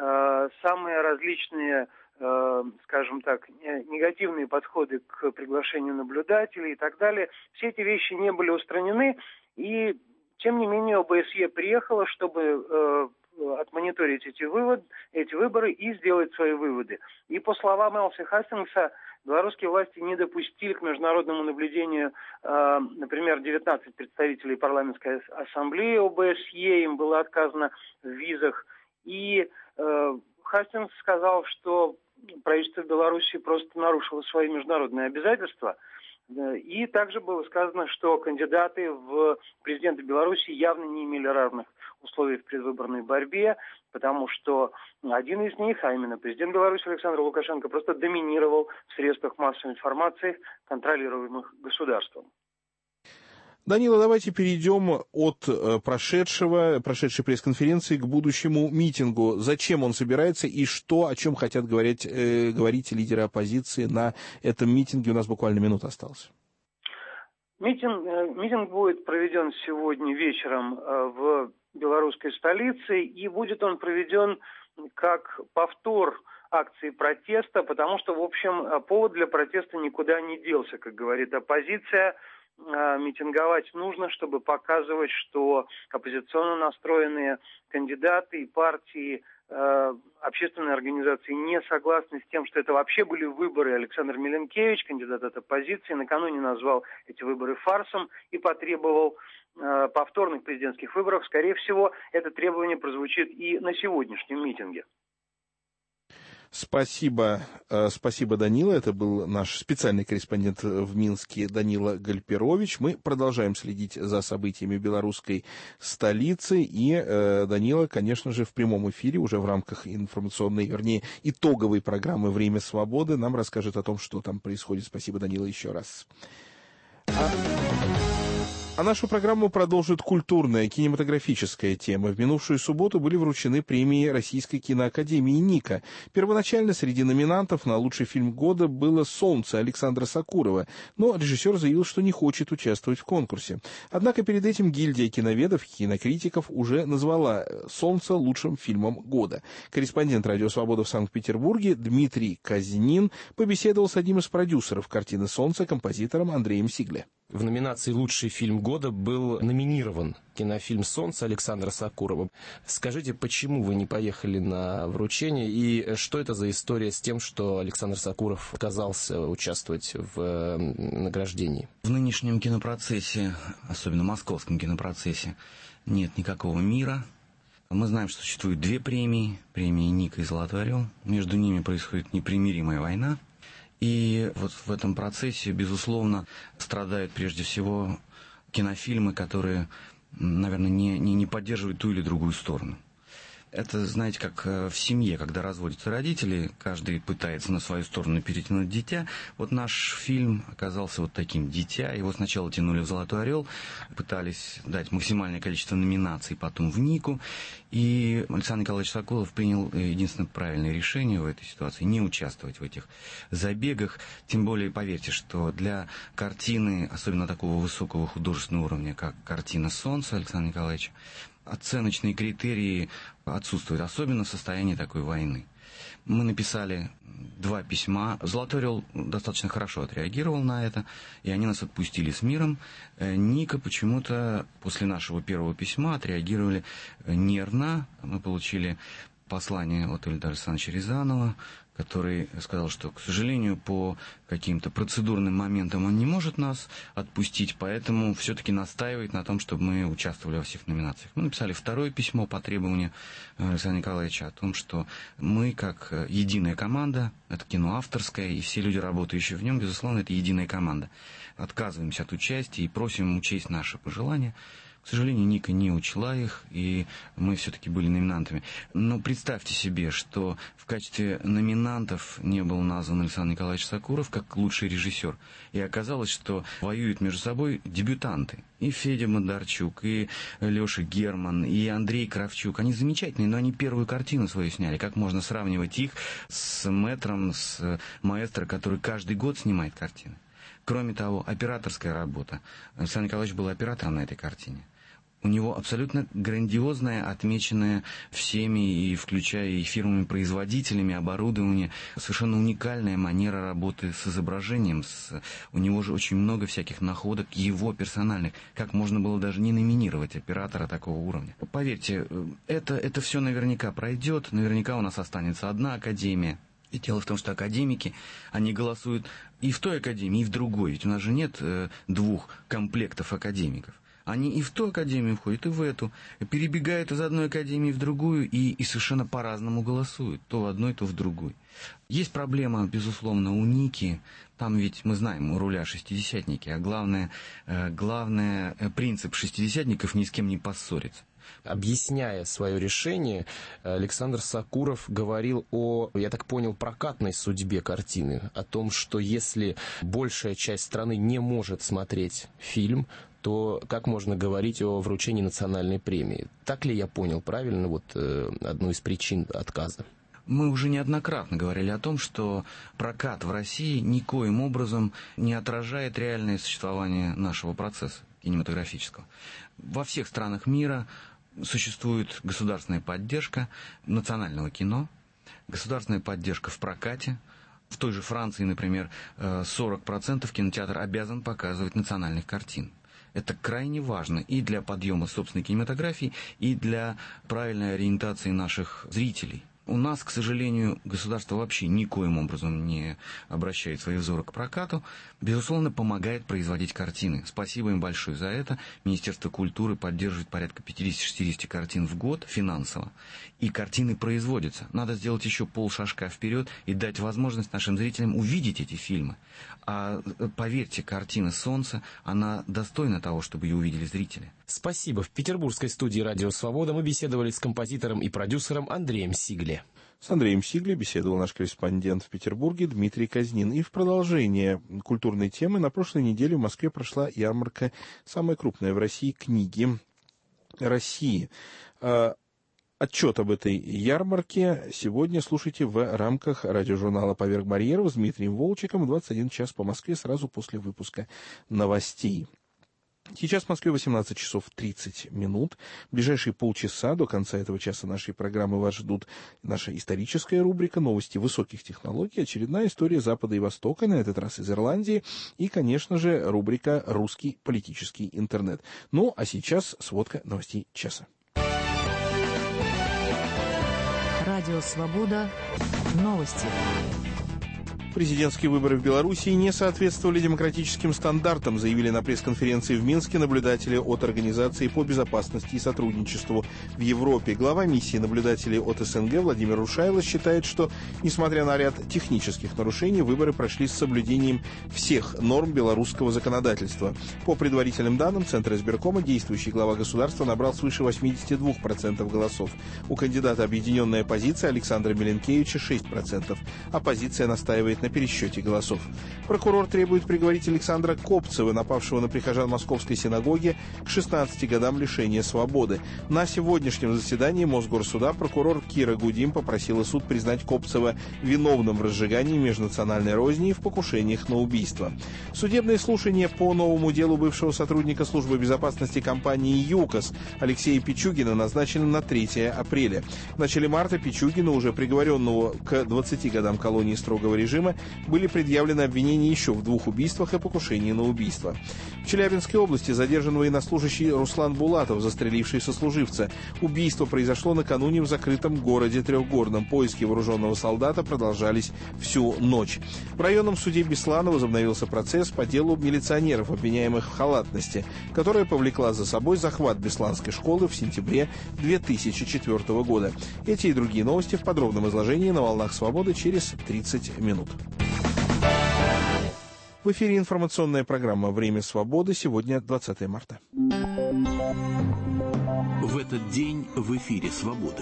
самые различные, скажем так, негативные подходы к приглашению наблюдателей и так далее, все эти вещи не были устранены, и, тем не менее, ОБСЕ приехала, чтобы отмониторить эти выборы и сделать свои выводы. И по словам Элси Хастингса, белорусские власти не допустили к международному наблюдению, например, 19 представителей парламентской ассамблеи ОБСЕ, им было отказано в визах. И Хастингс сказал, что правительство Беларуси просто нарушило свои международные обязательства. И также было сказано, что кандидаты в президенты Беларуси явно не имели равных условий в предвыборной борьбе, потому что один из них, а именно президент Беларуси Александр Лукашенко, просто доминировал в средствах массовой информации, контролируемых государством. Данила, давайте перейдем от прошедшей пресс-конференции к будущему митингу. Зачем он собирается и что, о чем хотят говорить лидеры оппозиции на этом митинге? У нас буквально минута осталась. Митинг будет проведен сегодня вечером в белорусской столице, и будет он проведен как повтор акции протеста, потому что, в общем, повод для протеста никуда не делся, как говорит оппозиция. Митинговать нужно, чтобы показывать, что оппозиционно настроенные кандидаты и партии, общественные организации не согласны с тем, что это вообще были выборы. Александр Миленкевич, кандидат от оппозиции, накануне назвал эти выборы фарсом и потребовал повторных президентских выборов. Скорее всего, это требование прозвучит и на сегодняшнем митинге. Спасибо, Данила. Это был наш специальный корреспондент в Минске Данила Гальперович. Мы продолжаем следить за событиями белорусской столицы. И Данила, конечно же, в прямом эфире, уже в рамках информационной, вернее, итоговой программы «Время свободы» нам расскажет о том, что там происходит. Спасибо, Данила, еще раз. А нашу программу продолжит культурная, кинематографическая тема. В минувшую субботу были вручены премии Российской киноакадемии «Ника». Первоначально среди номинантов на лучший фильм года было «Солнце» Александра Сокурова, но режиссер заявил, что не хочет участвовать в конкурсе. Однако перед этим гильдия киноведов и кинокритиков уже назвала «Солнце» лучшим фильмом года. Корреспондент «Радио Свобода» в Санкт-Петербурге Дмитрий Казнин побеседовал с одним из продюсеров картины «Солнце», композитором Андреем Сигле. В номинации «Лучший фильм года» был номинирован кинофильм «Солнце» Александра Сокурова. Скажите, почему вы не поехали на вручение и что это за история с тем, что Александр Сокуров отказался участвовать в награждении? В нынешнем кинопроцессе, особенно московском кинопроцессе, нет никакого мира. Мы знаем, что существует две премии, премии «Ника» и «Золотой орел». Между ними происходит непримиримая война. И вот в этом процессе, безусловно, страдают прежде всего кинофильмы, которые, наверное, не поддерживают ту или другую сторону. Это, знаете, как в семье, когда разводятся родители, каждый пытается на свою сторону перетянуть дитя. Вот наш фильм оказался вот таким дитя. Его сначала тянули в «Золотой орел», пытались дать максимальное количество номинаций, потом в «Нику». И Александр Николаевич Сокуров принял единственное правильное решение в этой ситуации — не участвовать в этих забегах. Тем более, поверьте, что для картины, особенно такого высокого художественного уровня, как картина «Солнце» Александра Николаевича, оценочные критерии отсутствуют, особенно в состоянии такой войны. Мы написали 2 письма. «Золотой орел» достаточно хорошо отреагировал на это, и они нас отпустили с миром. «Ника» почему-то после нашего первого письма отреагировали нервно. Мы получили послание от Ильдара Александровича Рязанова, который сказал, что, к сожалению, по каким-то процедурным моментам он не может нас отпустить, поэтому все-таки настаивает на том, чтобы мы участвовали во всех номинациях. Мы написали 2 письмо по требованию Александра Николаевича о том, что мы, как единая команда, это кино авторское, и все люди, работающие в нем, безусловно, это единая команда, отказываемся от участия и просим учесть наши пожелания. К сожалению, Ника не учла их, и мы все-таки были номинантами. Но представьте себе, что в качестве номинантов не был назван Александр Николаевич Сокуров как лучший режиссер. И оказалось, что воюют между собой дебютанты. И Федя Бондарчук, и Леша Герман, и Андрей Кравчук. Они замечательные, но они первую картину свою сняли. Как можно сравнивать их с мэтром, с маэстро, который каждый год снимает картины? Кроме того, операторская работа. Александр Николаевич был оператором на этой картине. У него абсолютно грандиозное, отмеченное всеми, и включая и фирмами-производителями оборудование, совершенно уникальная манера работы с изображением. У него же очень много всяких находок его персональных. Как можно было даже не номинировать оператора такого уровня? Поверьте, это все наверняка пройдет, наверняка у нас останется одна академия. И дело в том, что академики, они голосуют и в той академии, и в другой. Ведь у нас же нет 2 комплектов академиков. Они и в ту академию входят, и в эту. Перебегают из одной академии в другую и совершенно по-разному голосуют. То в одной, то в другой. Есть проблема, безусловно, у Ники. Там ведь, мы знаем, у руля шестидесятники. А главное принцип шестидесятников — ни с кем не поссориться. Объясняя свое решение, Александр Сокуров говорил о, я так понял, прокатной судьбе картины. О том, что если большая часть страны не может смотреть фильм, то как можно говорить о вручении национальной премии? Так ли я понял правильно одну из причин отказа? Мы уже неоднократно говорили о том, что прокат в России никоим образом не отражает реальное существование нашего процесса кинематографического. Во всех странах мира существует государственная поддержка национального кино, государственная поддержка в прокате. В той же Франции, например, 40% кинотеатр обязан показывать национальных картин. Это крайне важно и для подъема собственной кинематографии, и для правильной ориентации наших зрителей. У нас, к сожалению, государство вообще никоим образом не обращает свои взоры к прокату. Безусловно, помогает производить картины. Спасибо им большое за это. Министерство культуры поддерживает порядка 50-60 картин в год финансово. И картины производятся. Надо сделать еще полшажка вперед и дать возможность нашим зрителям увидеть эти фильмы. А поверьте, картина «Солнце», она достойна того, чтобы ее увидели зрители. Спасибо. В петербургской студии «Радио Свобода» мы беседовали с композитором и продюсером Андреем Сигле. С Андреем Сигле беседовал наш корреспондент в Петербурге Дмитрий Казнин. И в продолжение культурной темы на прошлой неделе в Москве прошла ярмарка, самая крупная в России, книги России. Отчет об этой ярмарке сегодня слушайте в рамках радиожурнала «Поверх барьеров» с Дмитрием Волчиком в 21 час по Москве сразу после выпуска новостей. Сейчас в Москве 18 часов 30 минут. В ближайшие полчаса до конца этого часа нашей программы вас ждут наша историческая рубрика «Новости высоких технологий», очередная история Запада и Востока, на этот раз из Ирландии, и, конечно же, рубрика «Русский политический интернет». Ну, а сейчас сводка новостей часа. Радио «Свобода». Новости. Президентские выборы в Белоруссии не соответствовали демократическим стандартам, заявили на пресс-конференции в Минске наблюдатели от Организации по безопасности и сотрудничеству в Европе. Глава миссии наблюдателей от СНГ Владимир Рушайло считает, что, несмотря на ряд технических нарушений, выборы прошли с соблюдением всех норм белорусского законодательства. По предварительным данным Центра избиркома, действующий глава государства набрал свыше 82% голосов. У кандидата «Объединенная оппозиция» Александра Миленкевича 6%. Оппозиция настаивает на пересчете голосов. Прокурор требует приговорить Александра Копцева, напавшего на прихожан Московской синагоги, к 16 годам лишения свободы. На сегодняшнем заседании Мосгорсуда прокурор Кира Гудим попросила суд признать Копцева виновным в разжигании межнациональной розни и в покушениях на убийство. Судебные слушания по новому делу бывшего сотрудника службы безопасности компании ЮКОС Алексея Пичугина назначены на 3 апреля. В начале марта Пичугину, уже приговоренного к 20 годам колонии строгого режима, были предъявлены обвинения еще в 2 убийствах и покушении на убийство. В Челябинской области задержан военнослужащий Руслан Булатов, застреливший сослуживца. Убийство произошло накануне в закрытом городе Трехгорном. Поиски вооруженного солдата продолжались всю ночь. В районном суде Беслана возобновился процесс по делу милиционеров, обвиняемых в халатности, которая повлекла за собой захват Бесланской школы в сентябре 2004 года. Эти и другие новости в подробном изложении на «Волнах Свободы» через 30 минут. В эфире информационная программа «Время свободы». Сегодня 20 марта. В этот день в эфире «Свободы».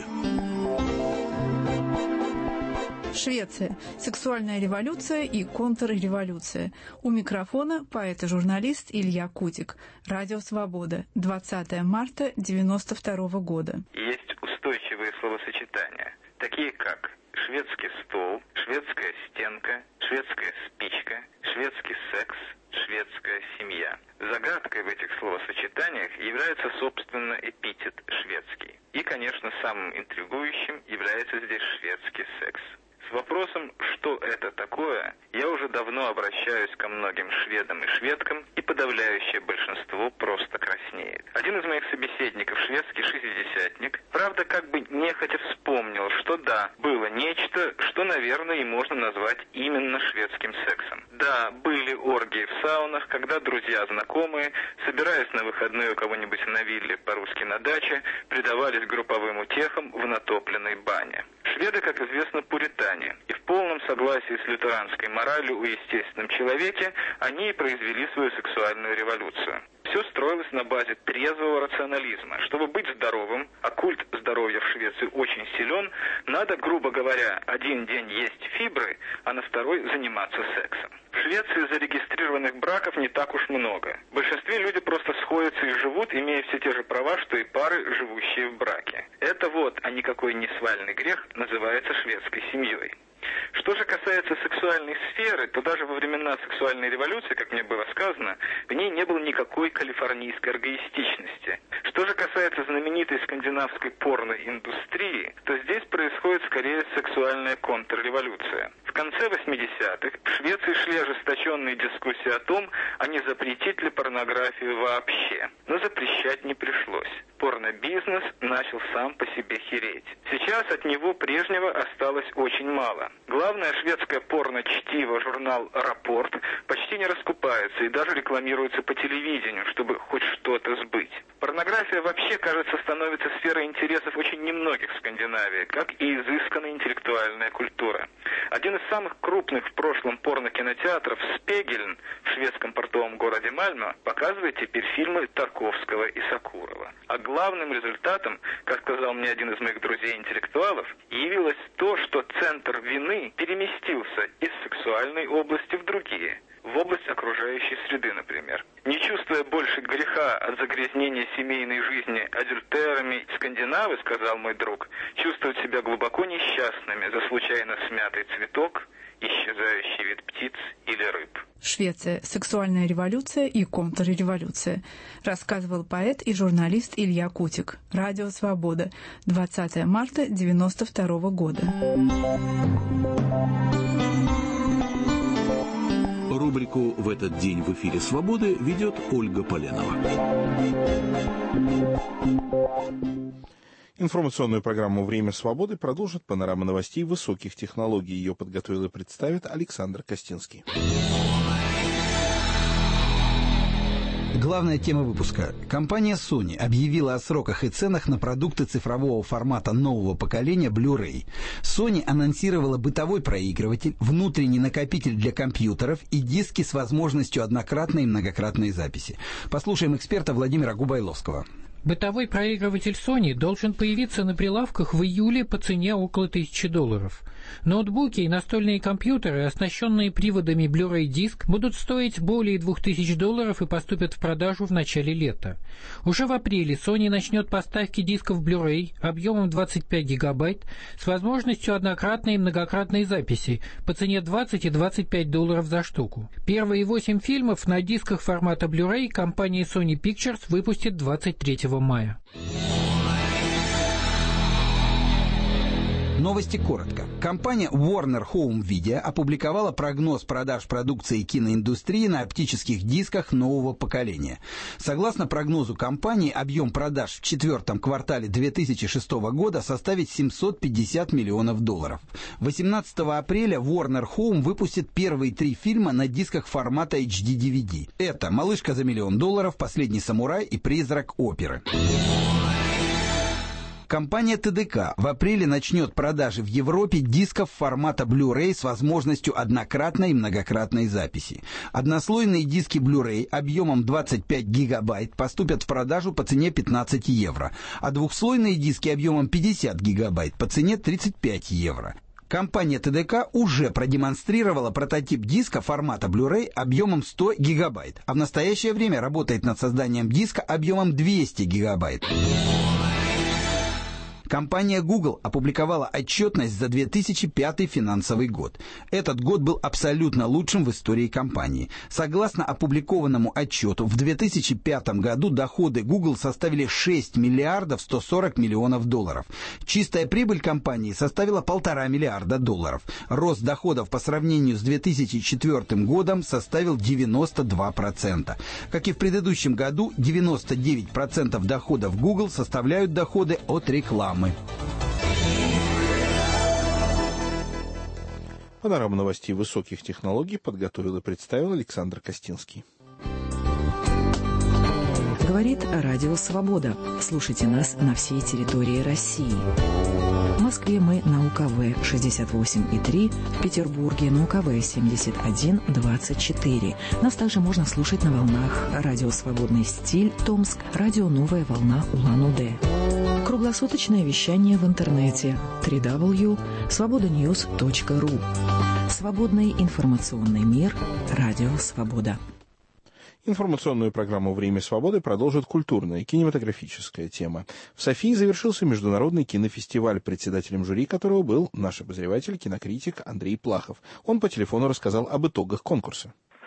Швеция. Сексуальная революция и контрреволюция. У микрофона поэт и журналист Илья Кутик. Радио «Свобода». 20 марта 1992 года. Есть устойчивые словосочетания, такие как шведский стол, шведская стенка, шведская спичка, шведский секс, шведская семья. Загадкой в этих словосочетаниях является, собственно, эпитет «шведский». И, конечно, самым интригующим является здесь шведский секс. С вопросом, что это такое, я уже давно обращаюсь ко многим шведам и шведкам, и подавляющее большинство просто краснеет. Один из моих собеседников, шведский шестидесятник, правда, как бы нехотя вспомнил, что да, было нечто, что, наверное, и можно назвать именно шведским сексом. Да, были оргии в саунах, когда друзья-знакомые, собираясь на выходные у кого-нибудь на вилле, по-русски на даче, предавались групповым утехам в натопленной бане. Шведы, как известно, пуритане, и в полном согласии с лютеранской моралью о естественном человеке они и произвели свою сексуальную революцию. Все строилось на базе трезвого рационализма. Чтобы быть здоровым, а культ здоровья в Швеции очень силен, надо, грубо говоря, один день есть фибры, а на второй заниматься сексом. В Швеции зарегистрированных браков не так уж много. В большинстве люди просто сходятся и живут, имея все те же права, что и пары, живущие в браке. Это вот, а никакой не свальный грех, называется шведской семьей. Что же касается сексуальной сферы, то даже во времена сексуальной революции, как мне было сказано, в ней не было никакой калифорнийской эгоистичности. Что же касается знаменитой скандинавской порноиндустрии, то здесь происходит скорее сексуальная контрреволюция. В конце 80-х в Швеции шли ожесточенные дискуссии о том, а не запретить ли порнографию вообще. Но запрещать не пришлось. Порнобизнес начал сам по себе хереть. Сейчас от него прежнего осталось очень мало. Главное шведское порно-чтиво, журнал «Рапорт», почти не раскупается и даже рекламируется по телевидению, чтобы хоть что-то сбыть. Порнография вообще, кажется, становится сферой интересов очень немногих в Скандинавии, как и изысканная интеллектуальная культура. Один из самых крупных в прошлом порно-кинотеатров «Спегельн» в шведском портовом городе Мальмö показывает теперь фильмы Тарковского и Сакурова. А главным результатом, как сказал мне один из моих друзей-интеллектуалов, явилось то, что центр вины переместился из сексуальной области в другие, в область окружающей среды, например. Не чувствуя больше греха от загрязнения семейной жизни адюльтерами, скандинавы, сказал мой друг, чувствуют себя глубоко несчастными за случайно смятый цветок, исчезающий вид птиц или рыб. Швеция. Сексуальная революция и контрреволюция. Рассказывал поэт и журналист Илья Кутик. Радио «Свобода». 20 марта 1992 года. Рубрику «В этот день в эфире Свободы» ведет Ольга Поленова. Информационную программу «Время свободы» продолжит панорама новостей высоких технологий. Ее подготовил и представит Александр Костинский. Главная тема выпуска. Компания Sony объявила о сроках и ценах на продукты цифрового формата нового поколения Blu-ray. Sony анонсировала бытовой проигрыватель, внутренний накопитель для компьютеров и диски с возможностью однократной и многократной записи. Послушаем эксперта Владимира Губайловского. Бытовой проигрыватель Sony должен появиться на прилавках в июле по цене около $1000. Ноутбуки и настольные компьютеры, оснащенные приводами Blu-ray диск, будут стоить более $2000 и поступят в продажу в начале лета. Уже в апреле Sony начнет поставки дисков Blu-ray объемом 25 гигабайт с возможностью однократной и многократной записи по цене $20 и $25 за штуку. Первые 8 фильмов на дисках формата Blu-ray компания Sony Pictures выпустит 23 мая. Новости коротко. Компания Warner Home Video опубликовала прогноз продаж продукции киноиндустрии на оптических дисках нового поколения. Согласно прогнозу компании, объем продаж в четвертом квартале 2006 года составит $750 миллионов. 18 апреля Warner Home выпустит первые 3 фильма на дисках формата HD-DVD. Это «Малышка за $1 миллион», «Последний самурай» и «Призрак оперы». Компания ТДК в апреле начнет продажи в Европе дисков формата Blu-ray с возможностью однократной и многократной записи. Однослойные диски Blu-ray объемом 25 гигабайт поступят в продажу по цене €15, а двухслойные диски объемом 50 гигабайт по цене €35. Компания ТДК уже продемонстрировала прототип диска формата Blu-ray объемом 100 гигабайт, а в настоящее время работает над созданием диска объемом 200 гигабайт. Компания Google опубликовала отчетность за 2005 финансовый год. Этот год был абсолютно лучшим в истории компании. Согласно опубликованному отчету, в 2005 году доходы Google составили $6 миллиардов 140 миллионов. Чистая прибыль компании составила $1,5 миллиарда. Рост доходов по сравнению с 2004 годом составил 92%. Как и в предыдущем году, 99% доходов Google составляют доходы от рекламы. Панорама новостей высоких технологий подготовил и представил Александр Костинский. Говорит Радио Свобода. Слушайте нас на всей территории России. В Москве мы на УКВ 68,3, в Петербурге на УКВ 71,24. Нас также можно слушать на волнах Радио Свободный стиль Томск, Радио Новая волна Улан-Удэ. Круглосуточное вещание в интернете www.svobodanews.ru. Свободный информационный мир. Радио Свобода. Информационную программу «Время свободы» продолжит культурная, кинематографическая тема. В Софии завершился международный кинофестиваль, председателем жюри которого был наш обозреватель, кинокритик Андрей Плахов. Он по телефону рассказал об итогах конкурса. В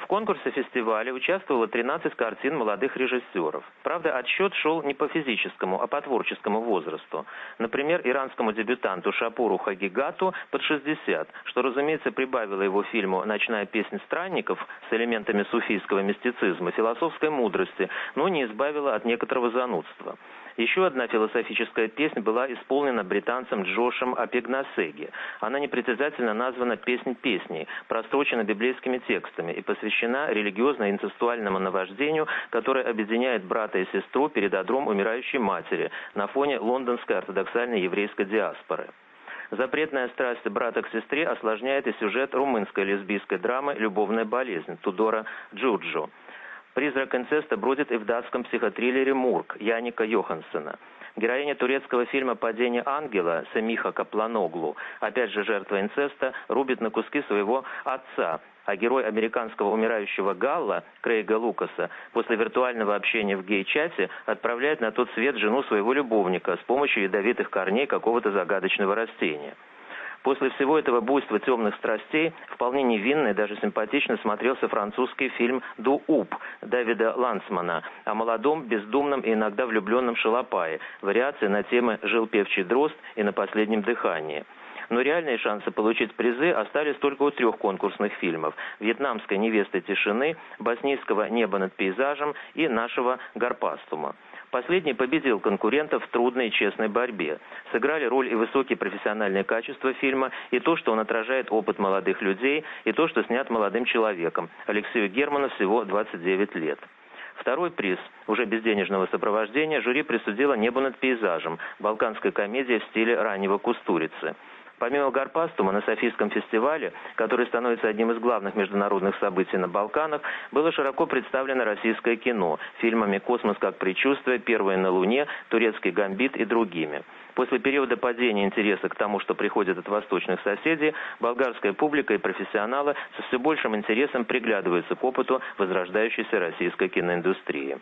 конкурсе фестиваля участвовало 13 картин молодых режиссеров. Правда, отсчет шел не по физическому, а по творческому возрасту. Например, иранскому дебютанту Шапуру Хагигату под 60, что, разумеется, прибавило его фильму «Ночная песня странников» с элементами суфийского мистицизма, философской мудрости, но не избавило от некоторого занудства. Еще одна философическая песня была исполнена британцем Джошем Апигнасеги. Она непритязательно названа «Песнь песней», прострочена библейскими текстами и посвящена религиозно-инцестуальному наваждению, которое объединяет брата и сестру перед одром умирающей матери на фоне лондонской ортодоксальной еврейской диаспоры. Запретная страсть брата к сестре осложняет и сюжет румынской лесбийской драмы «Любовная болезнь» Тудора Джуджо. Призрак инцеста бродит и в датском психотриллере «Мурк» Яника Йоханссена. Героиня турецкого фильма «Падение ангела» Семиха Капланоглу, опять же жертва инцеста, рубит на куски своего отца, а герой американского умирающего Галла, Крейга Лукаса, после виртуального общения в гей-чате отправляет на тот свет жену своего любовника с помощью ядовитых корней какого-то загадочного растения. После всего этого буйства темных страстей вполне невинно и даже симпатично смотрелся французский фильм «Ду Уп» Давида Лансмана о молодом, бездумном и иногда влюбленном шалопае, вариации на темы «Жил певчий дрозд» и «На последнем дыхании». Но реальные шансы получить призы остались только у 3 конкурсных фильмов: «Вьетнамской невесты тишины», «Боснийского неба над пейзажем» и «Нашего Гарпастума». Последний победил конкурентов в трудной и честной борьбе. Сыграли роль и высокие профессиональные качества фильма, и то, что он отражает опыт молодых людей, и то, что снят молодым человеком. Алексею Герману всего 29 лет. Второй приз, уже без денежного сопровождения, жюри присудило «Небу над пейзажем», балканской комедии в стиле раннего Кустурицы. Помимо Гарпастума, на Софийском фестивале, который становится одним из главных международных событий на Балканах, было широко представлено российское кино фильмами «Космос как предчувствие», «Первые на Луне», «Турецкий гамбит» и другими. После периода падения интереса к тому, что приходит от восточных соседей, болгарская публика и профессионалы со все большим интересом приглядываются к опыту возрождающейся российской киноиндустрии.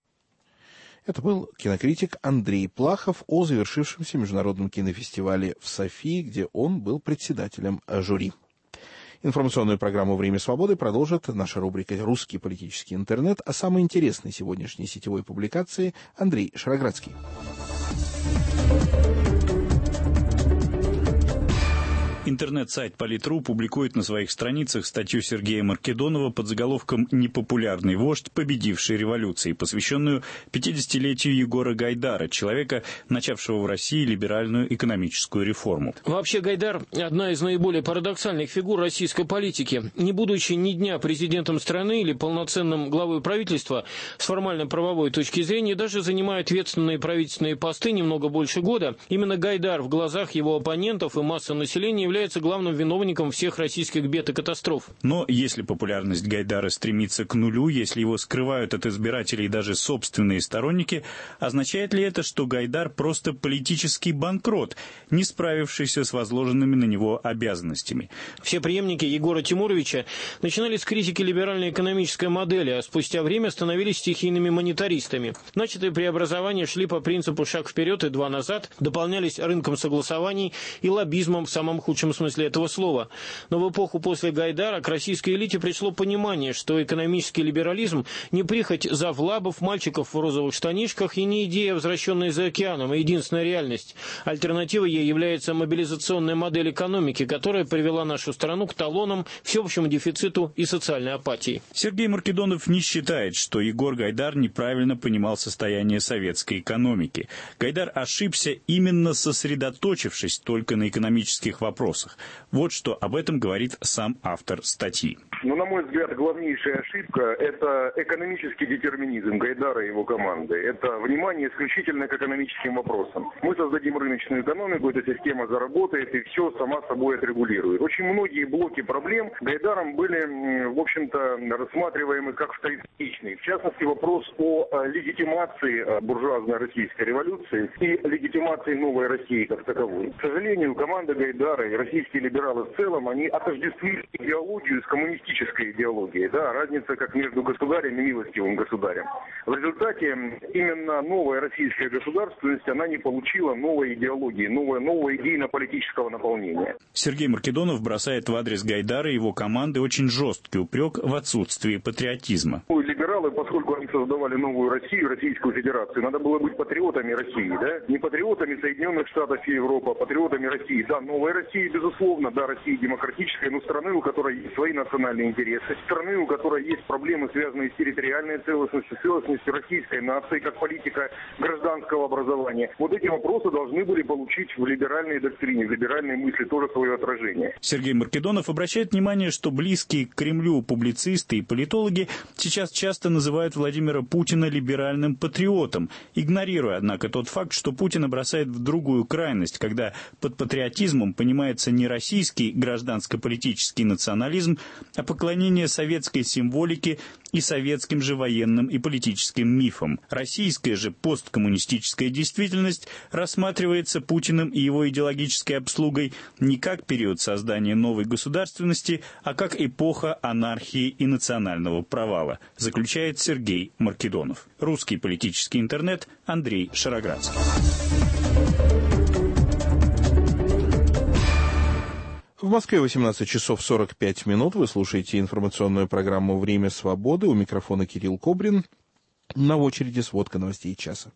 Это был кинокритик Андрей Плахов о завершившемся международном кинофестивале в Софии, где он был председателем жюри. Информационную программу «Время свободы» продолжит наша рубрика «Русский политический интернет», а самой интересной сегодняшней сетевой публикации Андрей Шароградский. Интернет-сайт Политру публикует на своих страницах статью Сергея Маркедонова под заголовком «Непопулярный вождь, победивший революции», посвященную 50-летию Егора Гайдара, человека, начавшего в России либеральную экономическую реформу. Вообще Гайдар – одна из наиболее парадоксальных фигур российской политики. Не будучи ни дня президентом страны или полноценным главой правительства, с формально-правовой точки зрения, даже занимая ответственные правительственные посты немного больше года, именно Гайдар в глазах его оппонентов и массы населения является главным виновником всех российских бед и катастроф. Но если популярность Гайдара стремится к нулю, если его скрывают от избирателей даже собственные сторонники, означает ли это, что Гайдар просто политический банкрот, не справившийся с возложенными на него обязанностями? Все преемники Егора Тимуровича начинали с критики либеральной экономической модели, а спустя время становились стихийными монетаристами. Начатые преобразования шли по принципу «шаг вперед и два назад», дополнялись рынком согласований и лоббизмом в самом худшем смысле этого слова. Но в эпоху после Гайдара к российской элите пришло понимание, что экономический либерализм не прихоть завлабов, мальчиков в розовых штанишках и не идея, возвращенная за океаном, а единственная реальность. Альтернативой ей является мобилизационная модель экономики, которая привела нашу страну к талонам, всеобщему дефициту и социальной апатии. Сергей Маркедонов не считает, что Егор Гайдар неправильно понимал состояние советской экономики. Гайдар ошибся, именно сосредоточившись только на экономических вопросах. Вот что об этом говорит сам автор статьи. Ну, на мой взгляд, главнейшая ошибка – это экономический детерминизм Гайдара и его команды. Это внимание исключительно к экономическим вопросам. Мы создадим рыночную экономику, эта система заработает и все сама собой отрегулирует. Очень многие блоки проблем Гайдаром были, в общем-то, рассматриваемы как вторичные. В частности, вопрос о легитимации буржуазной российской революции и легитимации новой России как таковой. К сожалению, команда Гайдара и российские либералы в целом, они отождествили идеологию с коммунистической мистической идеологией, да, разница как между государем и милостивым государем. В результате именно новая российская государственность, она не получила новой идеологии, нового идейно-политического наполнения. Сергей Маркедонов бросает в адрес Гайдара и его команды очень жесткий упрек в отсутствии патриотизма. Либералы, поскольку они создавали новую Россию, Российскую Федерацию, надо было быть патриотами России, да? Не патриотами Соединенных Штатов и Европы, а патриотами России. Да, новая Россия, безусловно, да, Россия демократическая, но страны, у которой есть свои национальные интересы, страны, у которой есть проблемы, связанные с территориальной целостностью российской нации, как политика гражданского образования. Вот эти вопросы должны были получить в либеральной доктрине, в либеральной мысли тоже свое отражение. Сергей Маркедонов обращает внимание, что близкие к Кремлю публицисты и политологи сейчас часто называют Владимира Путина либеральным патриотом, игнорируя, однако, тот факт, что Путина бросает в другую крайность, когда под патриотизмом понимается не российский гражданско-политический национализм, а поклонение советской символике и советским же военным и политическим мифам. Российская же посткоммунистическая действительность рассматривается Путиным и его идеологической обслугой не как период создания новой государственности, а как эпоха анархии и национального провала, заключает Сергей Маркедонов. Русский политический интернет, Андрей Шароградский. В Москве 18 часов 45 минут. Вы слушаете информационную программу «Время свободы». У микрофона Кирилл Кобрин. На очереди сводка новостей часа.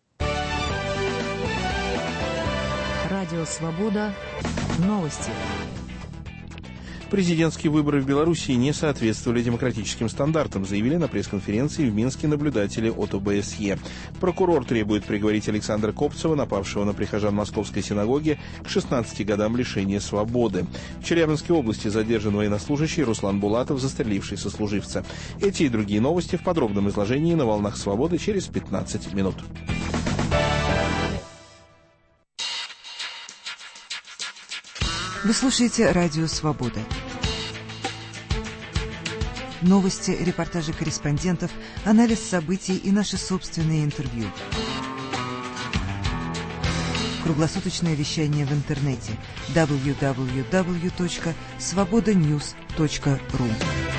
Радио «Свобода». Новости. Президентские выборы в Белоруссии не соответствовали демократическим стандартам, заявили на пресс-конференции в Минске наблюдатели от ОБСЕ. Прокурор требует приговорить Александра Копцева, напавшего на прихожан Московской синагоги, к 16 годам лишения свободы. В Челябинской области задержан военнослужащий Руслан Булатов, застреливший сослуживца. Эти и другие новости в подробном изложении на «Волнах свободы» через 15 минут. Вы слушаете «Радио Свобода». Новости, репортажи корреспондентов, анализ событий и наши собственные интервью. Круглосуточное вещание в интернете www.svobodanews.ru.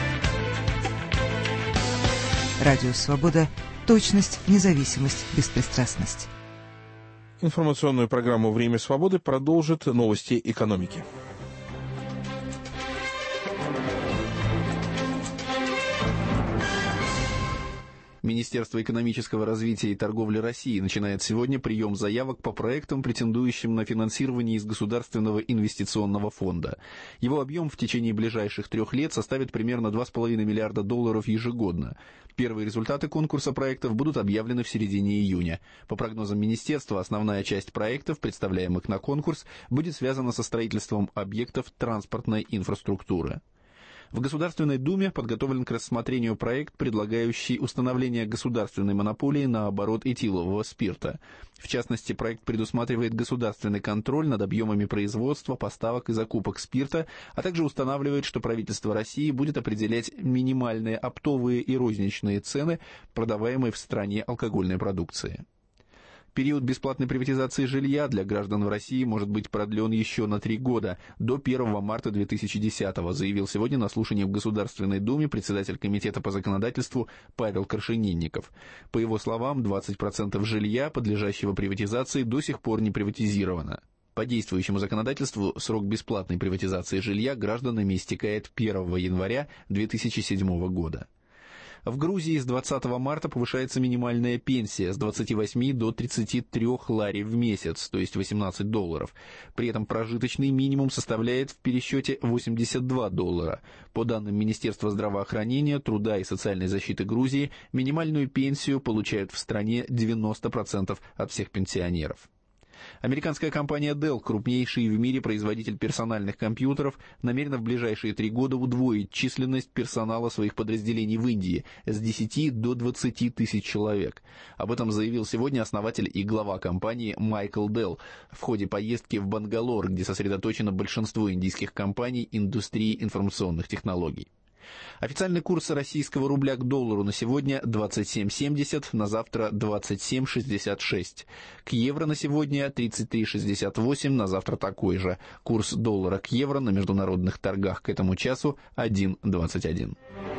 Радио Свобода. Точность, независимость, беспристрастность. Информационную программу «Время свободы» продолжит новости экономики. Министерство экономического развития и торговли России начинает сегодня прием заявок по проектам, претендующим на финансирование из Государственного инвестиционного фонда. Его объем в течение ближайших 3 лет составит примерно $2,5 миллиарда ежегодно. Первые результаты конкурса проектов будут объявлены в середине июня. По прогнозам министерства, основная часть проектов, представляемых на конкурс, будет связана со строительством объектов транспортной инфраструктуры. В Государственной Думе подготовлен к рассмотрению проект, предлагающий установление государственной монополии на оборот этилового спирта. В частности, проект предусматривает государственный контроль над объемами производства, поставок и закупок спирта, а также устанавливает, что правительство России будет определять минимальные оптовые и розничные цены, продаваемой в стране алкогольной продукции. Период бесплатной приватизации жилья для граждан в России может быть продлен еще на 3 года, до 1 марта 2010-го, заявил сегодня на слушании в Государственной Думе председатель Комитета по законодательству Павел Крашенинников. По его словам, 20% жилья, подлежащего приватизации, до сих пор не приватизировано. По действующему законодательству срок бесплатной приватизации жилья гражданами истекает 1 января 2007 года. В Грузии с 20 марта повышается минимальная пенсия с 28 до 33 лари в месяц, то есть $18. При этом прожиточный минимум составляет в пересчете $82. По данным Министерства здравоохранения, труда и социальной защиты Грузии, минимальную пенсию получают в стране 90% от всех пенсионеров. Американская компания Dell, крупнейший в мире производитель персональных компьютеров, намерена в ближайшие 3 года удвоить численность персонала своих подразделений в Индии с 10 до 20 тысяч человек. Об этом заявил сегодня основатель и глава компании Майкл Делл в ходе поездки в Бангалор, где сосредоточено большинство индийских компаний индустрии информационных технологий. Официальный курс российского рубля к доллару на сегодня 27.70, на завтра 27.66. К евро на сегодня 33.68, на завтра такой же. Курс доллара к евро на международных торгах к этому часу 1.21.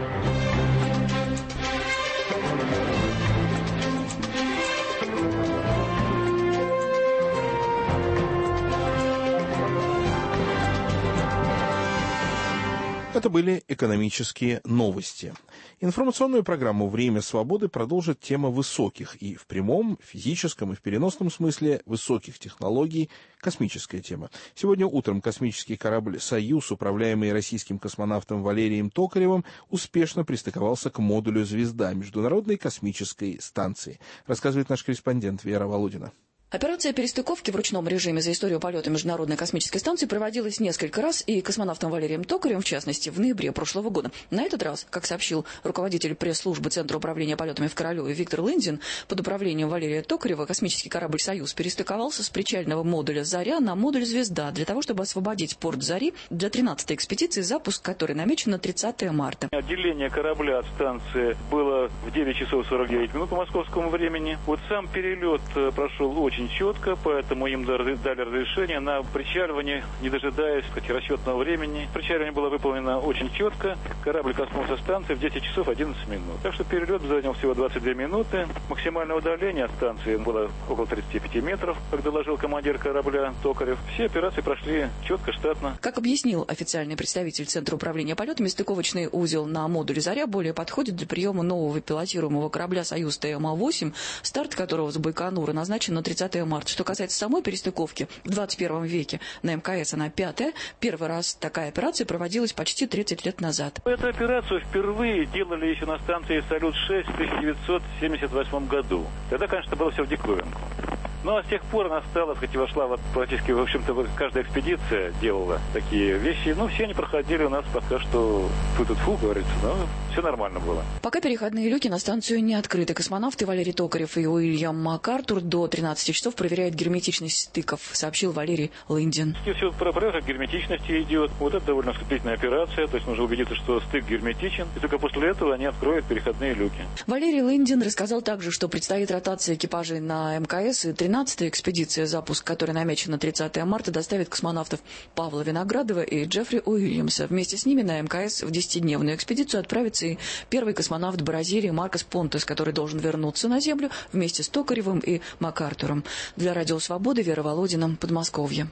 Это были экономические новости. Информационную программу «Время свободы» продолжит тема высоких и в прямом, физическом и в переносном смысле высоких технологий космическая тема. Сегодня утром космический корабль «Союз», управляемый российским космонавтом Валерием Токаревым, успешно пристыковался к модулю «Звезда» Международной космической станции, рассказывает наш корреспондент Вера Володина. Операция перестыковки в ручном режиме за историю полета Международной космической станции проводилась несколько раз, и космонавтом Валерием Токаревым, в частности, в ноябре прошлого года. На этот раз, как сообщил руководитель пресс-службы Центра управления полетами в Королеве Виктор Линдин, под управлением Валерия Токарева космический корабль «Союз» перестыковался с причального модуля «Заря» на модуль «Звезда» для того, чтобы освободить порт «Зари» для 13-й экспедиции, запуск которой намечен на 30 марта. Отделение корабля от станции было в 9 часов 49 минут по московскому времени. Вот сам перелет прошел очень четко, поэтому им дали разрешение на причаливание, не дожидаясь расчетного времени. Причаливание было выполнено очень четко. Корабль коснулся станции в 10 часов 11 минут. Так что перелет занял всего 22 минуты. Максимальное удаление от станции было около 35 метров, как доложил командир корабля Токарев. Все операции прошли четко, штатно. Как объяснил официальный представитель Центра управления полетами, стыковочный узел на модуле «Заря» более подходит для приема нового пилотируемого корабля «Союз» ТМА-8, старт которого с Байконура назначен на 30 марта. Что касается самой перестыковки, в 21 веке на МКС она 5-я. Первый раз такая операция проводилась почти 30 лет назад. Эту операцию впервые делали еще на станции «Салют-6» в 1978 году. Тогда, конечно, было все в диковинку. Ну, а с тех пор она стала, вошла практически, в общем-то, каждая экспедиция делала такие вещи. Ну, все они проходили у нас пока что фу-тут-фу, говорится, но все нормально было. Пока переходные люки на станцию не открыты. Космонавты Валерий Токарев и Уильям МакАртур до 13 часов проверяют герметичность стыков, сообщил Валерий Линдин. Все проверка герметичности идет. Вот это довольно вступительная операция, то есть нужно убедиться, что стык герметичен, и только после этого они откроют переходные люки. Валерий Линдин рассказал также, что предстоит ротация экипажей на МКС, и 13-я экспедиция, запуск которой намечен на 30 марта, доставит космонавтов Павла Виноградова и Джеффри Уильямса. Вместе с ними на МКС в 10-дневную экспедицию отправится и первый космонавт Бразилии Маркос Понтес, который должен вернуться на Землю вместе с Токаревым и МакАртуром. Для Радио Свободы Вера Володина, Подмосковье.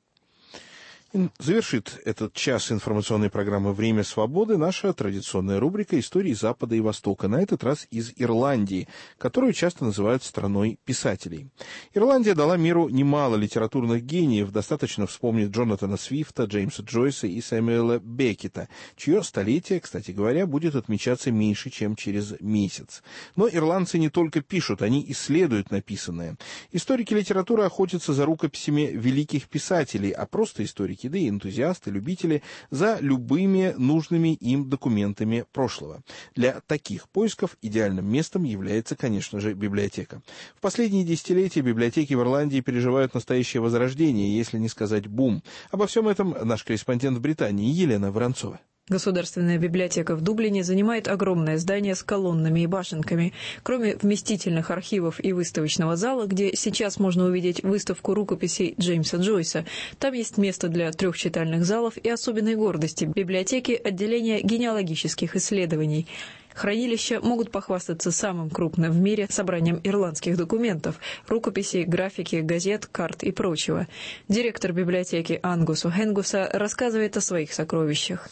Завершит этот час информационной программы «Время свободы» наша традиционная рубрика «Истории Запада и Востока», на этот раз из Ирландии, которую часто называют страной писателей. Ирландия дала миру немало литературных гениев, достаточно вспомнить Джонатана Свифта, Джеймса Джойса и Сэмюэла Беккета, чье столетие, кстати говоря, будет отмечаться меньше, чем через месяц. Но ирландцы не только пишут, они исследуют написанное. Историки литературы охотятся за рукописями великих писателей, а просто историки, да и энтузиасты, любители, за любыми нужными им документами прошлого. Для таких поисков идеальным местом является, конечно же, библиотека. В последние десятилетия библиотеки в Ирландии переживают настоящее возрождение, если не сказать бум. Обо всем этом наш корреспондент в Британии Елена Воронцова. Государственная библиотека в Дублине занимает огромное здание с колоннами и башенками. Кроме вместительных архивов и выставочного зала, где сейчас можно увидеть выставку рукописей Джеймса Джойса, там есть место для 3 читальных залов и особенной гордости библиотеки отделения генеалогических исследований. Хранилища могут похвастаться самым крупным в мире собранием ирландских документов, рукописей, графики, газет, карт и прочего. Директор библиотеки Ангус О'Хенгуса рассказывает о своих сокровищах.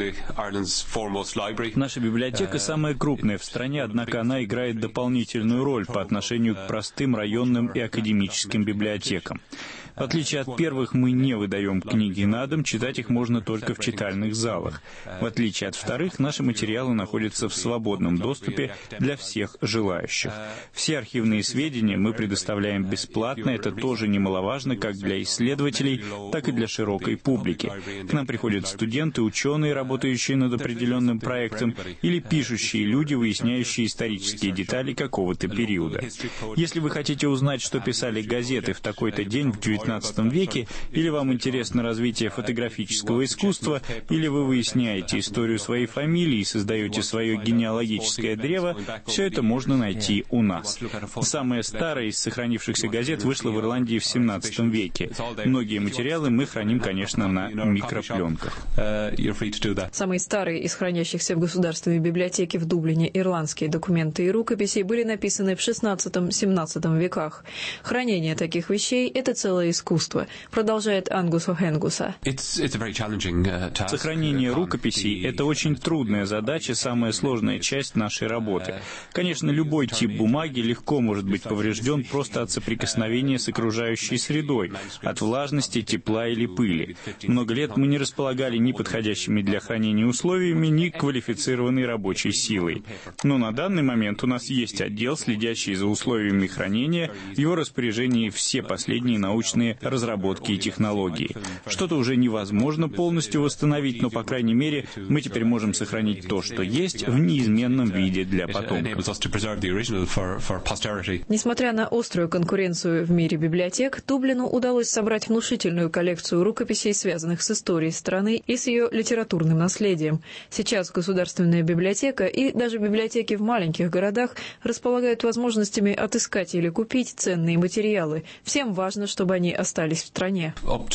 Наша библиотека самая крупная в стране, однако она играет дополнительную роль по отношению к простым районным и академическим библиотекам. В отличие от первых, мы не выдаем книги на дом, читать их можно только в читальных залах. В отличие от вторых, наши материалы находятся в своей свободном доступе для всех желающих. Все архивные сведения мы предоставляем бесплатно, это тоже немаловажно как для исследователей, так и для широкой публики. К нам приходят студенты, ученые, работающие над определенным проектом, или пишущие люди, выясняющие исторические детали какого-то периода. Если вы хотите узнать, что писали газеты в такой-то день в XIX веке, или вам интересно развитие фотографического искусства, или вы выясняете историю своей фамилии и создаете свое генеалогическое древо, все это можно найти у нас. Самая старая из сохранившихся газет вышла в Ирландии в XVII веке. Многие материалы мы храним, конечно, на микропленках. Самые старые из хранящихся в Государственной библиотеке в Дублине ирландские документы и рукописи были написаны в XVI-XVII веках. Хранение таких вещей – это целое искусство, продолжает Ангус О'Хенгуса. Сохранение рукописей – это очень трудная задача, самая сложная часть нашей работы. Конечно, любой тип бумаги легко может быть поврежден просто от соприкосновения с окружающей средой, от влажности, тепла или пыли. Много лет мы не располагали ни подходящими для хранения условиями, ни квалифицированной рабочей силой. Но на данный момент у нас есть отдел, следящий за условиями хранения, в его распоряжении все последние научные разработки и технологии. Что-то уже невозможно полностью восстановить, но, по крайней мере, мы теперь можем сохранить то, что есть, в неизменном виде для потомков. Несмотря на острую конкуренцию в мире библиотек, Дублину удалось собрать внушительную коллекцию рукописей, связанных с историей страны и с ее литературным наследием. Сейчас Государственная библиотека и даже библиотеки в маленьких городах располагают возможностями отыскать или купить ценные материалы. Всем важно, чтобы они остались в стране.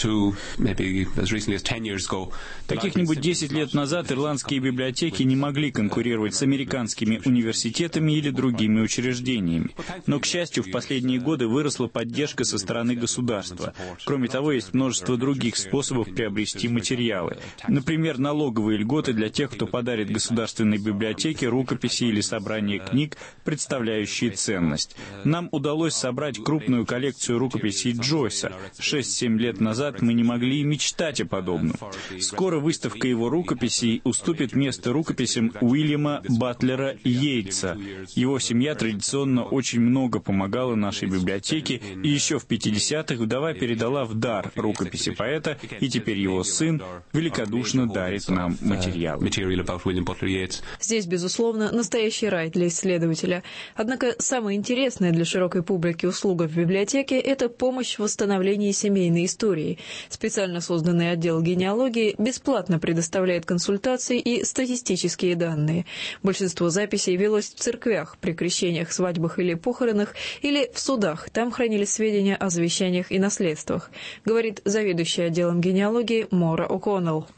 Каких-нибудь 10 лет назад ирландские библиотеки не могли конкурировать с американскими университетами или другими учреждениями. Но, к счастью, в последние годы выросла поддержка со стороны государства. Кроме того, есть множество других способов приобрести материалы. Например, налоговые льготы для тех, кто подарит Государственной библиотеке рукописи или собрание книг, представляющие ценность. Нам удалось собрать крупную коллекцию рукописей Джойса. 6-7 лет назад мы не могли и мечтать о подобном. Скоро выставка его рукописей уступит место рукописям Уильяма Батлера Йейтса. Его семья традиционно очень много помогала нашей библиотеке, и еще в 50-х вдова передала в дар рукописи поэта, и теперь его сын великодушно дарит нам материалы. Здесь, безусловно, настоящий рай для исследователя. Однако самое интересное для широкой публики услуга в библиотеке – это помощь в восстановлении семейной истории. Специально созданный отдел генеалогии бесплатно предоставляет консультации и статистические данные. Большинство записей велось в церквях, при крещениях, свадьбах или похоронах, или в судах. Там хранились сведения о завещаниях и наследствах, говорит заведующий отделом генеалогии Мора О'Коннелл.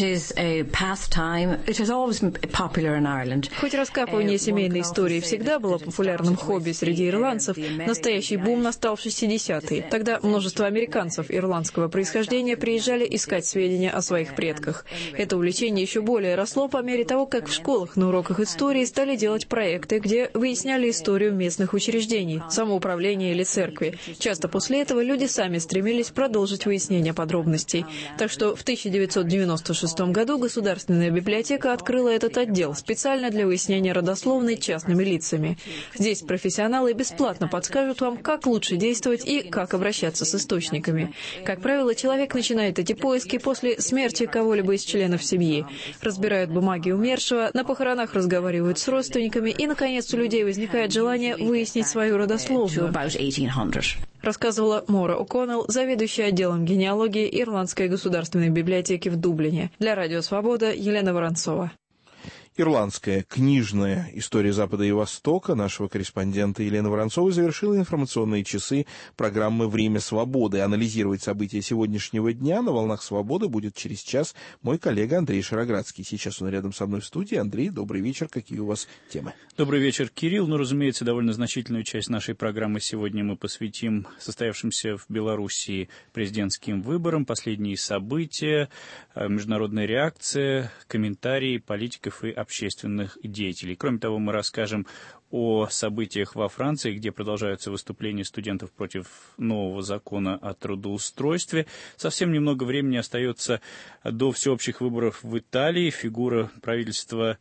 Хоть раскапывание семейной истории всегда было популярным хобби среди ирландцев, настоящий бум настал в 60-е. Тогда множество американцев ирландского происхождения приезжали искать сведения о своих предках. Это увлечение еще более росло по мере того, как в школах на уроках истории стали делать проекты, где выясняли историю местных учреждений, самоуправления или церкви. Часто после этого люди сами стремились продолжить выяснение подробностей. Так что в 1996 году Государственная библиотека открыла этот отдел специально для выяснения родословной частными лицами. Здесь профессионалы бесплатно подскажут вам, как лучше действовать и как обращаться с источниками. Как правило, человек начинает эти поиски после смерти кого-либо из членов семьи. Разбирают бумаги умершего, на похоронах разговаривают с родственниками, и, наконец, у людей возникает желание выяснить свою родословную. Рассказывала Мора О'Коннелл, заведующая отделом генеалогии Ирландской государственной библиотеки в Дублине. Для Радио Свобода Елена Воронцова. Ирландская книжная история Запада и Востока нашего корреспондента Елены Воронцовой завершила информационные часы программы «Время свободы». Анализировать события сегодняшнего дня на «Волнах свободы» будет через час мой коллега Андрей Шароградский. Сейчас он рядом со мной в студии. Андрей, добрый вечер. Какие у вас темы? Добрый вечер, Кирилл. Ну, разумеется, довольно значительную часть нашей программы сегодня мы посвятим состоявшимся в Белоруссии президентским выборам, последние события, международная реакция, комментарии политиков и общественных деятелей. Кроме того, мы расскажем о событиях во Франции, где продолжаются выступления студентов против нового закона о трудоустройстве. Совсем немного времени остается до всеобщих выборов в Италии. Фигура правительства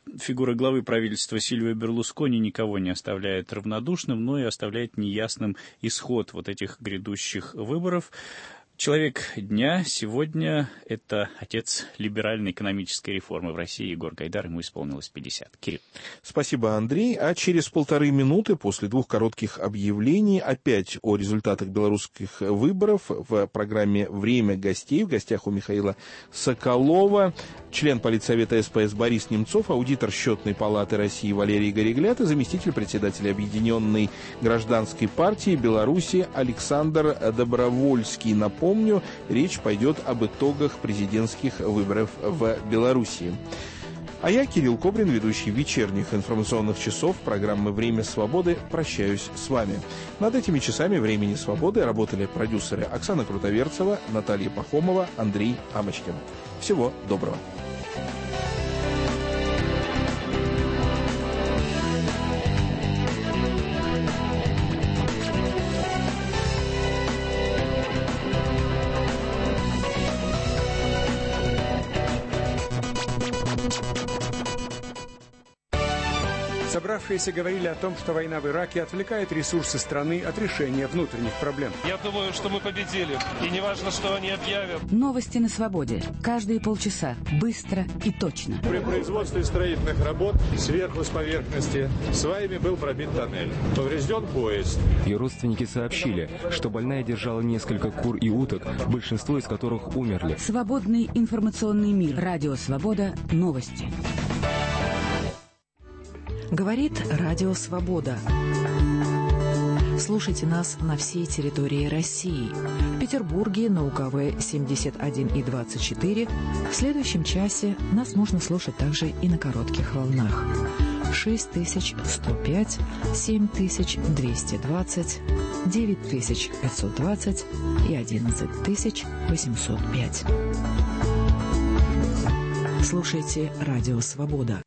фигура главы правительства Сильвио Берлускони никого не оставляет равнодушным, но и оставляет неясным исход вот этих грядущих выборов. Человек дня сегодня – это отец либеральной экономической реформы в России Егор Гайдар. Ему исполнилось 50. Кирилл. Спасибо, Андрей. А через 1,5 минуты после 2 коротких объявлений опять о результатах белорусских выборов в программе «Время гостей». В гостях у Михаила Соколова, член Политсовета СПС Борис Немцов, аудитор Счетной палаты России Валерий Гореглят и заместитель председателя Объединенной гражданской партии Беларуси Александр Добровольский. Напомню, речь пойдет об итогах президентских выборов в Беларуси. А я, Кирилл Кобрин, ведущий вечерних информационных часов программы «Время свободы», прощаюсь с вами. Над этими часами «Времени свободы» работали продюсеры Оксана Крутоверцева, Наталья Пахомова, Андрей Амочкин. Всего доброго. Собравшиеся говорили о том, что война в Ираке отвлекает ресурсы страны от решения внутренних проблем. Я думаю, что мы победили, и не важно, что они объявят. Новости на свободе. Каждые полчаса. Быстро и точно. При производстве строительных работ сверху с поверхности сваями был пробит тоннель. Поврежден поезд. Ее родственники сообщили, что больная держала несколько кур и уток, большинство из которых умерли. Свободный информационный мир. Радио «Свобода». Новости. Говорит Радио Свобода. Слушайте нас на всей территории России. В Петербурге на УКВ 71 и 24. В следующем часе нас можно слушать также и на коротких волнах. 6105, 7220, 9520 и 11805. Слушайте Радио Свобода.